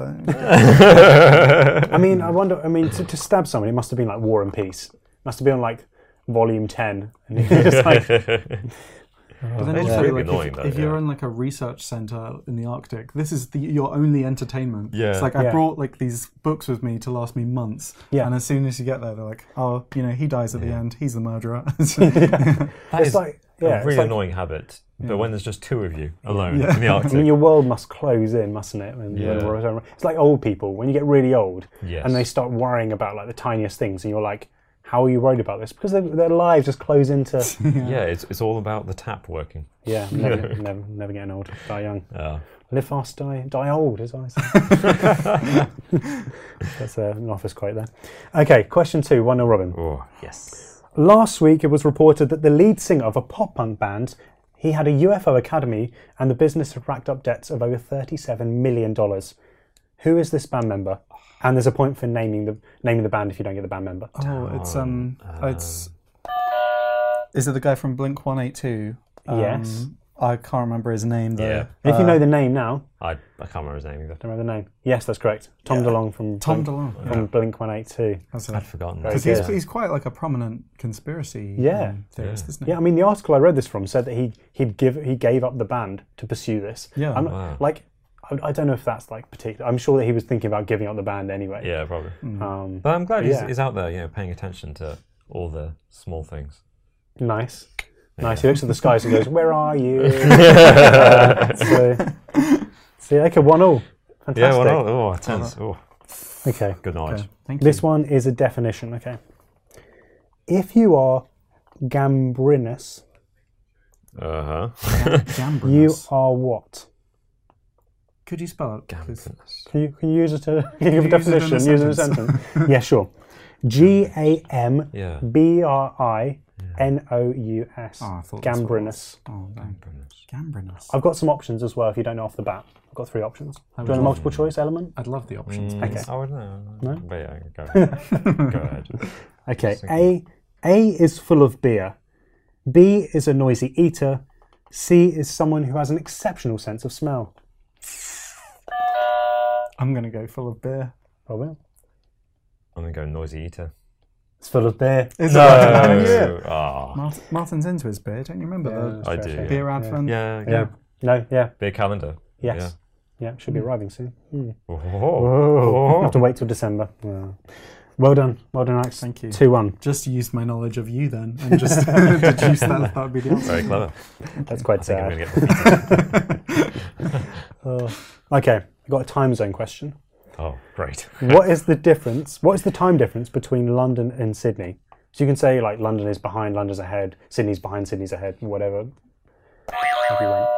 I mean, to stab someone, it must have been like War and Peace. It must have been on like volume 10. And he was just like, But then It's also, really like, annoying, though, if you're yeah. in like a research center in the Arctic, this is your only entertainment. Yeah. It's like I Yeah. brought like these books with me to last me months. Yeah. And as soon as you get there, they're like, oh, he dies at the end. He's the murderer. That it's is like, a yeah, really it's like, annoying habit. But when there's just 2 of you alone in the I Arctic. mean, your world must close in, mustn't it? It's like old people. When you get really old Yes. and they start worrying about like the tiniest things, and you're like, how are you worried about this? Because their lives just close into... Yeah, it's all about the tap working. Yeah, never getting old. Die young. Live fast, die old, as I say. That's an office quote there. Okay, question 2, 1-0 Robin. Oh, yes. Last week, it was reported that the lead singer of a pop-punk band, he had a UFO academy, and the business had racked up debts of over $37 million. Who is this band member? And there's a point for naming the band if you don't get the band member. Oh, it's is it the guy from Blink 182? Yes. I can't remember his name though. Yeah. If you know the name now, I can't remember his name either. don't remember the name. Yes, that's correct. Tom DeLonge from Blink 182. I'd forgotten. Because Very good. he's quite like a prominent conspiracy theorist, isn't he? Yeah, I mean, the article I read this from said that he gave up the band to pursue this. Yeah. I don't know if that's like particular. I'm sure that he was thinking about giving up the band anyway. Yeah, probably. But I'm glad he's out there, paying attention to all the small things. Nice. Nice. He looks at the skies and goes, "Where are you?" So okay, 1-1. Fantastic. Yeah, well, tense. Oh, Okay. good knowledge. Okay, thank you. This one is a definition. Okay. If you are gambrinus, Gambrinus. you are what? Could you spell it? Gambrinus. Can you use it to give a use it in a definition? Use it in a sentence? sentence. Yeah, sure. GAMBRINOUS. Oh, I thought Gambrinus. Oh, Gambrinus. I've got some options as well if you don't know off the bat. I've got 3 options. Do you want a multiple choice element? I'd love the options. Okay. I would know. No? But yeah, go ahead. Go ahead. Okay. A is full of beer. B is a noisy eater. C is someone who has an exceptional sense of smell. I'm going to go full of beer. Robin? I'm going to go noisy eater. It's full of beer. Is No. it? Oh. Martin's into his beer. Don't you remember I the do. beer advent? Yeah. No, yeah. Beer calendar. Yes. Yeah, should be arriving soon. Yeah. I'll have to wait till December. Yeah. Well done, Alex. Thank you. 2-1. Just used my knowledge of you then and just deduced that would be the answer. Very clever. That's quite I think I'm sad. going to get Okay, I've got a time zone question. Oh, great. What is the difference? What is the time difference between London and Sydney? So you can say like London is behind, London's ahead, Sydney's behind, Sydney's ahead, whatever.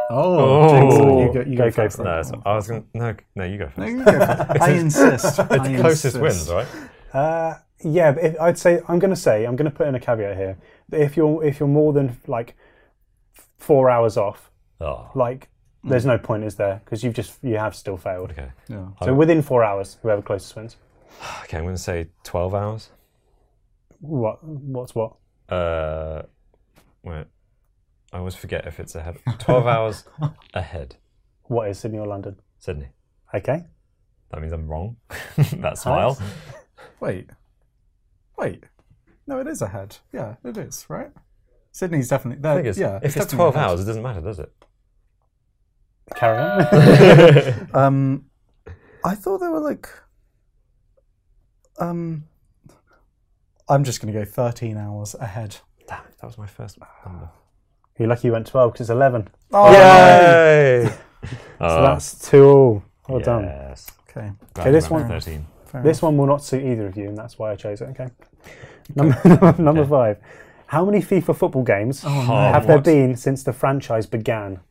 Oh, Jinx, you go first. No, I was going. No, you go first. No, you go first. I insist. It's closest wins, right? Yeah, but I'm going to put in a caveat here. If you're more than like 4 hours off, there's no point, is there? Because you have still failed. Okay. Yeah. So within 4 hours, whoever closest wins. Okay, I'm going to say 12 hours. What's what? Wait. I always forget if it's ahead. 12 hours ahead. What is Sydney or London? Sydney. Okay. That means I'm wrong. That smile. Wait. No, it is ahead. Yeah, it is, right? Sydney's definitely there. If it's 12 hours, it doesn't matter, does it? Carry on. I thought they were like... I'm just going to go 13 hours ahead. Damn, that was my first number. You're lucky you went 12 because it's 11. Oh, yay! So that's 2-2. Well done. Okay. Okay, this one. 13. This one will not suit either of you, and that's why I chose it. Okay. Number 5. How many FIFA football games have there been since the franchise began?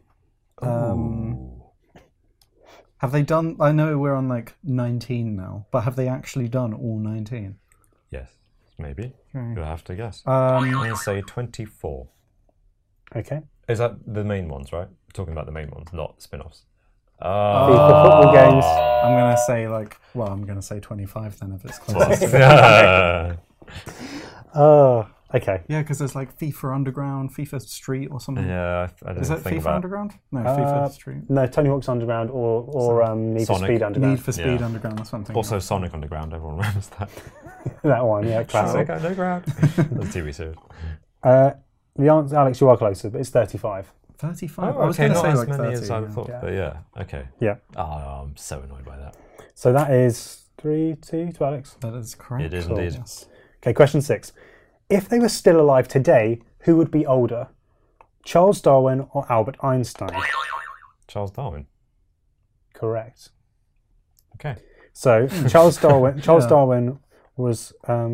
Have they done? I know we're on like 19 now, but have they actually done all 19? Yes, maybe. You'll have to guess. I'm going to say 24. Okay. Is that the main ones, right? We're talking about the main ones, not spin-offs. FIFA football games. I'm going to say I'm going to say 25 then if it's close. Okay. Yeah, because there's like FIFA Underground, FIFA Street or something. Yeah, I don't Is that think FIFA Underground? No, FIFA Street. No, Tony Hawk's Underground or Need for Speed Underground. Need for Speed Underground, that's something. Also Sonic Underground, everyone remembers that. That one, yeah, classic. Sonic Underground. That's a TV series. The answer, Alex, you are closer, but it's 35. 35? Oh, I was going to say as like many 30. as I thought, but yeah, okay. Yeah. Oh, I'm so annoyed by that. So that is 3-2 to Alex. That is correct. It is indeed. Yes. Okay, question 6. If they were still alive today, who would be older? Charles Darwin or Albert Einstein? Charles Darwin. Correct. Okay. So Charles Darwin was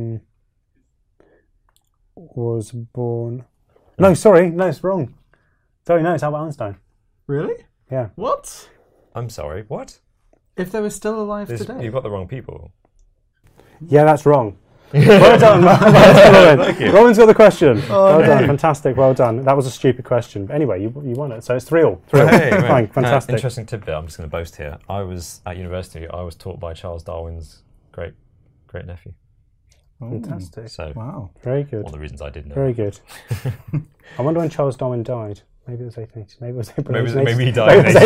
born. No, sorry, no, it's wrong. Sorry, no, it's Albert Einstein. Really? Yeah. What? I'm sorry, what? If they were still alive today? You've got the wrong people. Yeah, that's wrong. Well done, Robin. Thank you. Robin's got the question. Well done, fantastic, well done. That was a stupid question. But anyway, you won it, so it's 3-3. Fine, fantastic. Interesting tidbit, I'm just going to boast here. I was at university, I was taught by Charles Darwin's great nephew. Fantastic. So, wow. Very good. One of the reasons I did know. Very good. I wonder when Charles Darwin died. Maybe it was 1880. Maybe it was April. Maybe he died in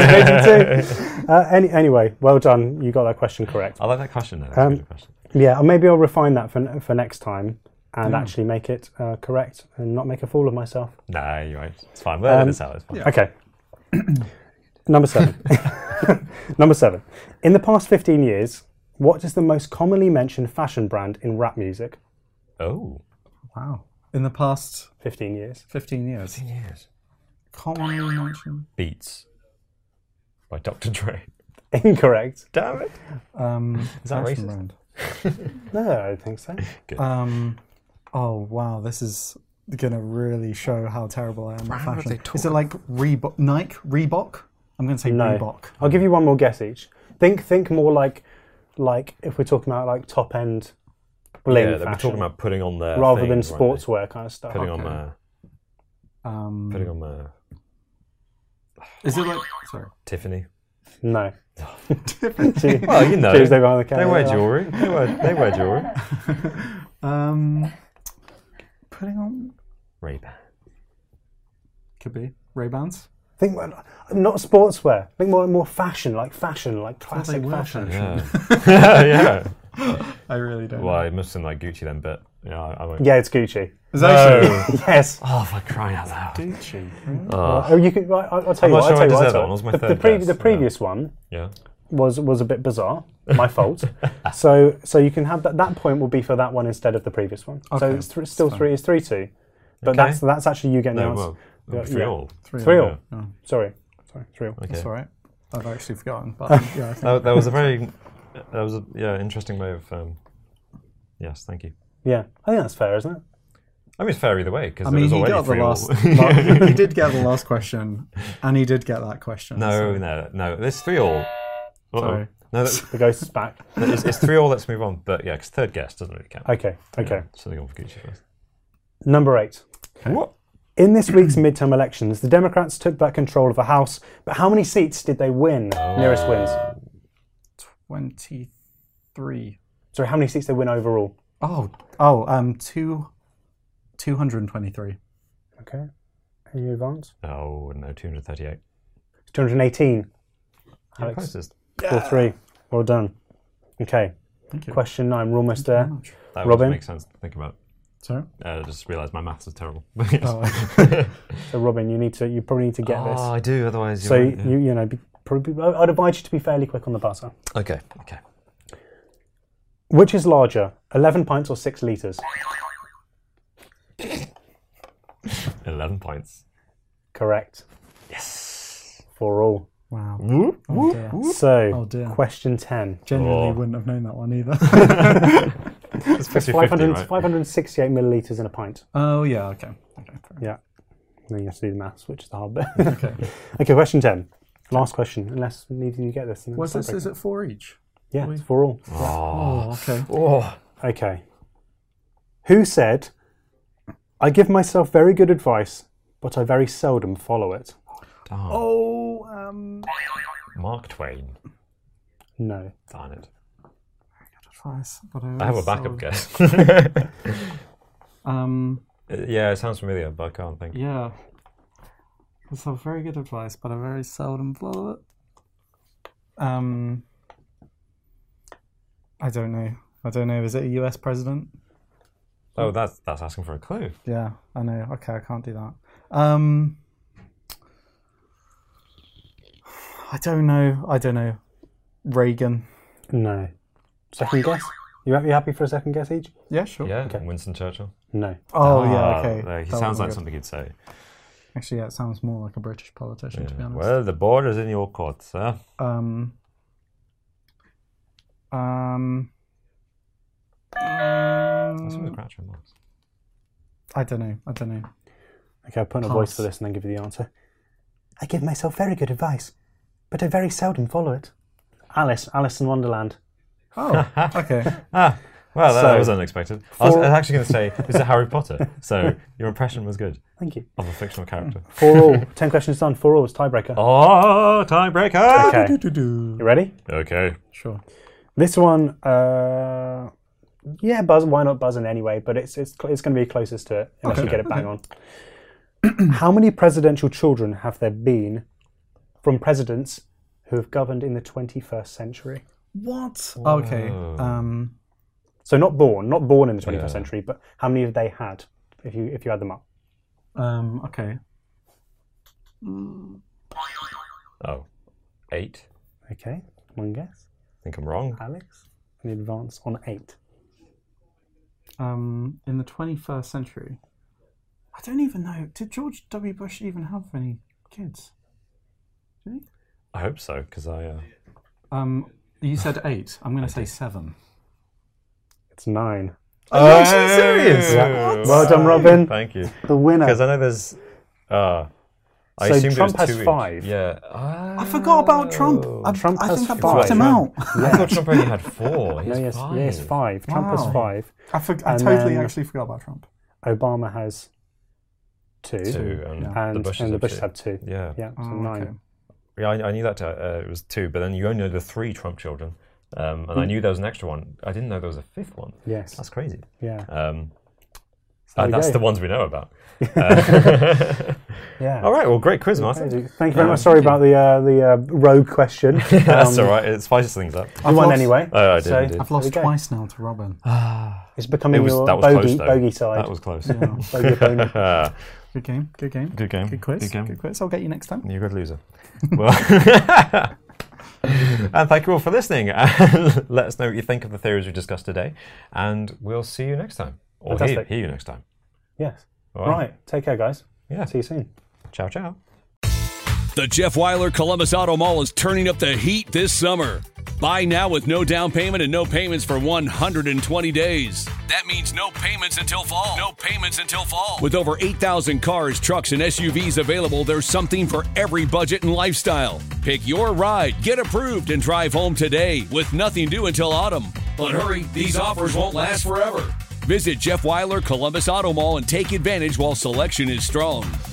1882. Anyway, well done. You got that question correct. I like that question, though. That's a good question. Yeah, maybe I'll refine that for next time and actually make it correct and not make a fool of myself. Nah, you're right. It's fine. We'll edit this out. It's fine. Yeah. Okay. Number 7. Number 7. In the past 15 years, what is the most commonly mentioned fashion brand in rap music? Oh. Wow. In the past 15 years. 15 years. 15 years. Commonly mentioned. Beats by Dr. Dre. Incorrect. Damn it. Is that racist? brand? No, I don't think so. Good. Oh wow, this is gonna really show how terrible I am at How fashion. they talk? Is it like Nike? Reebok? I'm gonna say No. Reebok. I'll give you one more guess each. Think more like if we're talking about like top end bling Yeah, fashion, we're talking about putting on their rather than things, weren't sportswear kind of stuff. they? Putting Okay. on their Is it like Tiffany. No. Well, you know, Tuesday behind the camera. they wear jewelry. They wear jewelry. Putting on Ray-Ban. could be Ray-Bans. Think not sportswear. Think more fashion, like classic were fashion. Yeah. Yeah. I really don't. Well, it must have been like Gucci then, but I won't. Yeah, it's Gucci. Is that Yes. Oh, for crying out loud. Gucci? Oh, you can. I'll tell you I'm what. not sure I I'll tell you deserve what. that one. It was my The third guess. previous one Yeah. was a bit bizarre. My fault. So you can have that point will be for that one instead of the previous one. So Okay. it's still 3. It's 3-2. But Okay. that's actually you getting the No, answer. well, Yeah. 3-all. 3-all. Oh, Sorry, 3-all. Okay. that's all right. I've actually forgotten. But yeah, I think That was a interesting way of. Yes, thank you. Yeah, I think that's fair, isn't it? I mean, it's fair either way because I mean, was he already got the 3-all. he did get the last question, and he did get that question. No. It's 3-all. Sorry. No, The ghost's back. it's 3-all. Let's move on. But yeah, because third guess doesn't really count. Okay. So they go for Gucci first. Number 8. What? In this week's midterm elections, the Democrats took back control of the House, but how many seats did they win? Nearest wins. 23. Sorry, how many seats did they win overall? 223. Okay. Can you advance? Oh, no, 238. 218. Yeah, Alex, closest. 4-3. Well done. Okay. Thank you. Question 9. We're almost there. That Robin? would make sense to think about. Sorry? I just realised my maths is terrible. So Robin, you probably need to get this. I do. Otherwise, So right, yeah. I'd advise you to be fairly quick on the buzzer. Okay. Which is larger, 11 pints or 6 litres? 11 points. Correct. Yes. 4-all. Wow. Whoop, Oh, dear. So, Oh, dear. question 10. Genuinely wouldn't have known that one either. It's 50-50, right? 568 millilitres in a pint. Oh, yeah, okay. Yeah. Then you have to do the maths, which is the hard bit. Okay. Okay, question 10. Last question, unless needing you get this. and then What's it's this? tiebreaker. Is it 4 each? Yeah, it's 4-all. Oh, okay. Oh. Okay. Who said, I give myself very good advice, but I very seldom follow it? Mark Twain. No. Darn it. Advice, but I have a backup guess. Yeah, it sounds familiar, but I can't think. Yeah. It's a very good advice, but I very seldom follow it. I don't know. Is it a US president? Oh, that's asking for a clue. Yeah, I know. Okay, I can't do that. I don't know. Reagan. No. Second guess? You happy for a second guess each? Yeah, sure. Yeah, Winston Churchill. No. Oh, yeah, okay. He That sounds wasn't like good. something you'd say. Actually, yeah, it sounds more like a British politician, to be honest. Well, the ball is in your court, sir. That's what Groucho Marx. I don't know. Okay, I'll put in a voice for this and then give you the answer. I give myself very good advice, but I very seldom follow it. Alice in Wonderland. Oh, okay. Well, that So, was unexpected. I was actually going to say, is it Harry Potter? So your impression was good Thank you. of a fictional character. 4-all. 10 questions done. 4-all. It's tiebreaker. Oh, tiebreaker! Okay. You ready? Okay. Sure. This one, buzz. Why not buzzing anyway? But it's going to be closest to it unless you get it bang on. How many presidential children have there been from presidents who have governed in the 21st century? What? Okay. So not born in the 21st century, but how many have they had? If you add them up. Okay. Oh, 8. Okay. One guess. I think I'm wrong. Alex, in advance on 8. In the 21st century, I don't even know. Did George W. Bush even have any kids? Did he? I hope so, because I... You said 8. I'm going to say 7. It's 9. Are you actually serious? Yeah. Well done, Robin. Thank you. The winner. Because I know there's... I So assumed Trump it was has 2 each. 5. Yeah. I forgot about Trump. Trump I has think I 5. blocked him out. I thought Trump only had 4. He No, has yes, 5. 5. Trump has Wow. 5. I And totally then- actually forgot about Trump. Obama has 2. 2, and the Bushes Bushes have have 2. 2. Yeah. Yeah, so Oh, 9. okay. Yeah, I knew that it was 2, but then you only know the 3 Trump children. And I knew there was an extra one. I didn't know there was a 5th one. Yes. That's crazy. Yeah. That's go. the ones we know about. Yeah. All right, well, great quiz, Martin. Crazy. Thank you very much. Sorry about the rogue question. That's all right. It spices things up. You won anyway. Oh, I did. So- indeed. I've lost There we go. twice now to Robin. It's becoming your that was close, bogey, though. bogey side. That was close. Bogey opponent. Good game. Good game. Good quiz. Good game. Good quiz. I'll get you next time. You're a good loser. Well, and thank you all for listening. And let us know what you think of the theories we discussed today. And we'll see you next time. Or Fantastic. hear you next time. Yes. All Right. Take care, guys. Yeah. See you soon. Ciao, ciao. The Jeff Weiler Columbus Auto Mall is turning up the heat this summer. Buy now with no down payment and no payments for 120 days. That means no payments until fall. No payments until fall. With over 8,000 cars, trucks, and SUVs available, there's something for every budget and lifestyle. Pick your ride, get approved, and drive home today with nothing due until autumn. But hurry, these offers won't last forever. Visit Jeff Weiler Columbus Auto Mall and take advantage while selection is strong.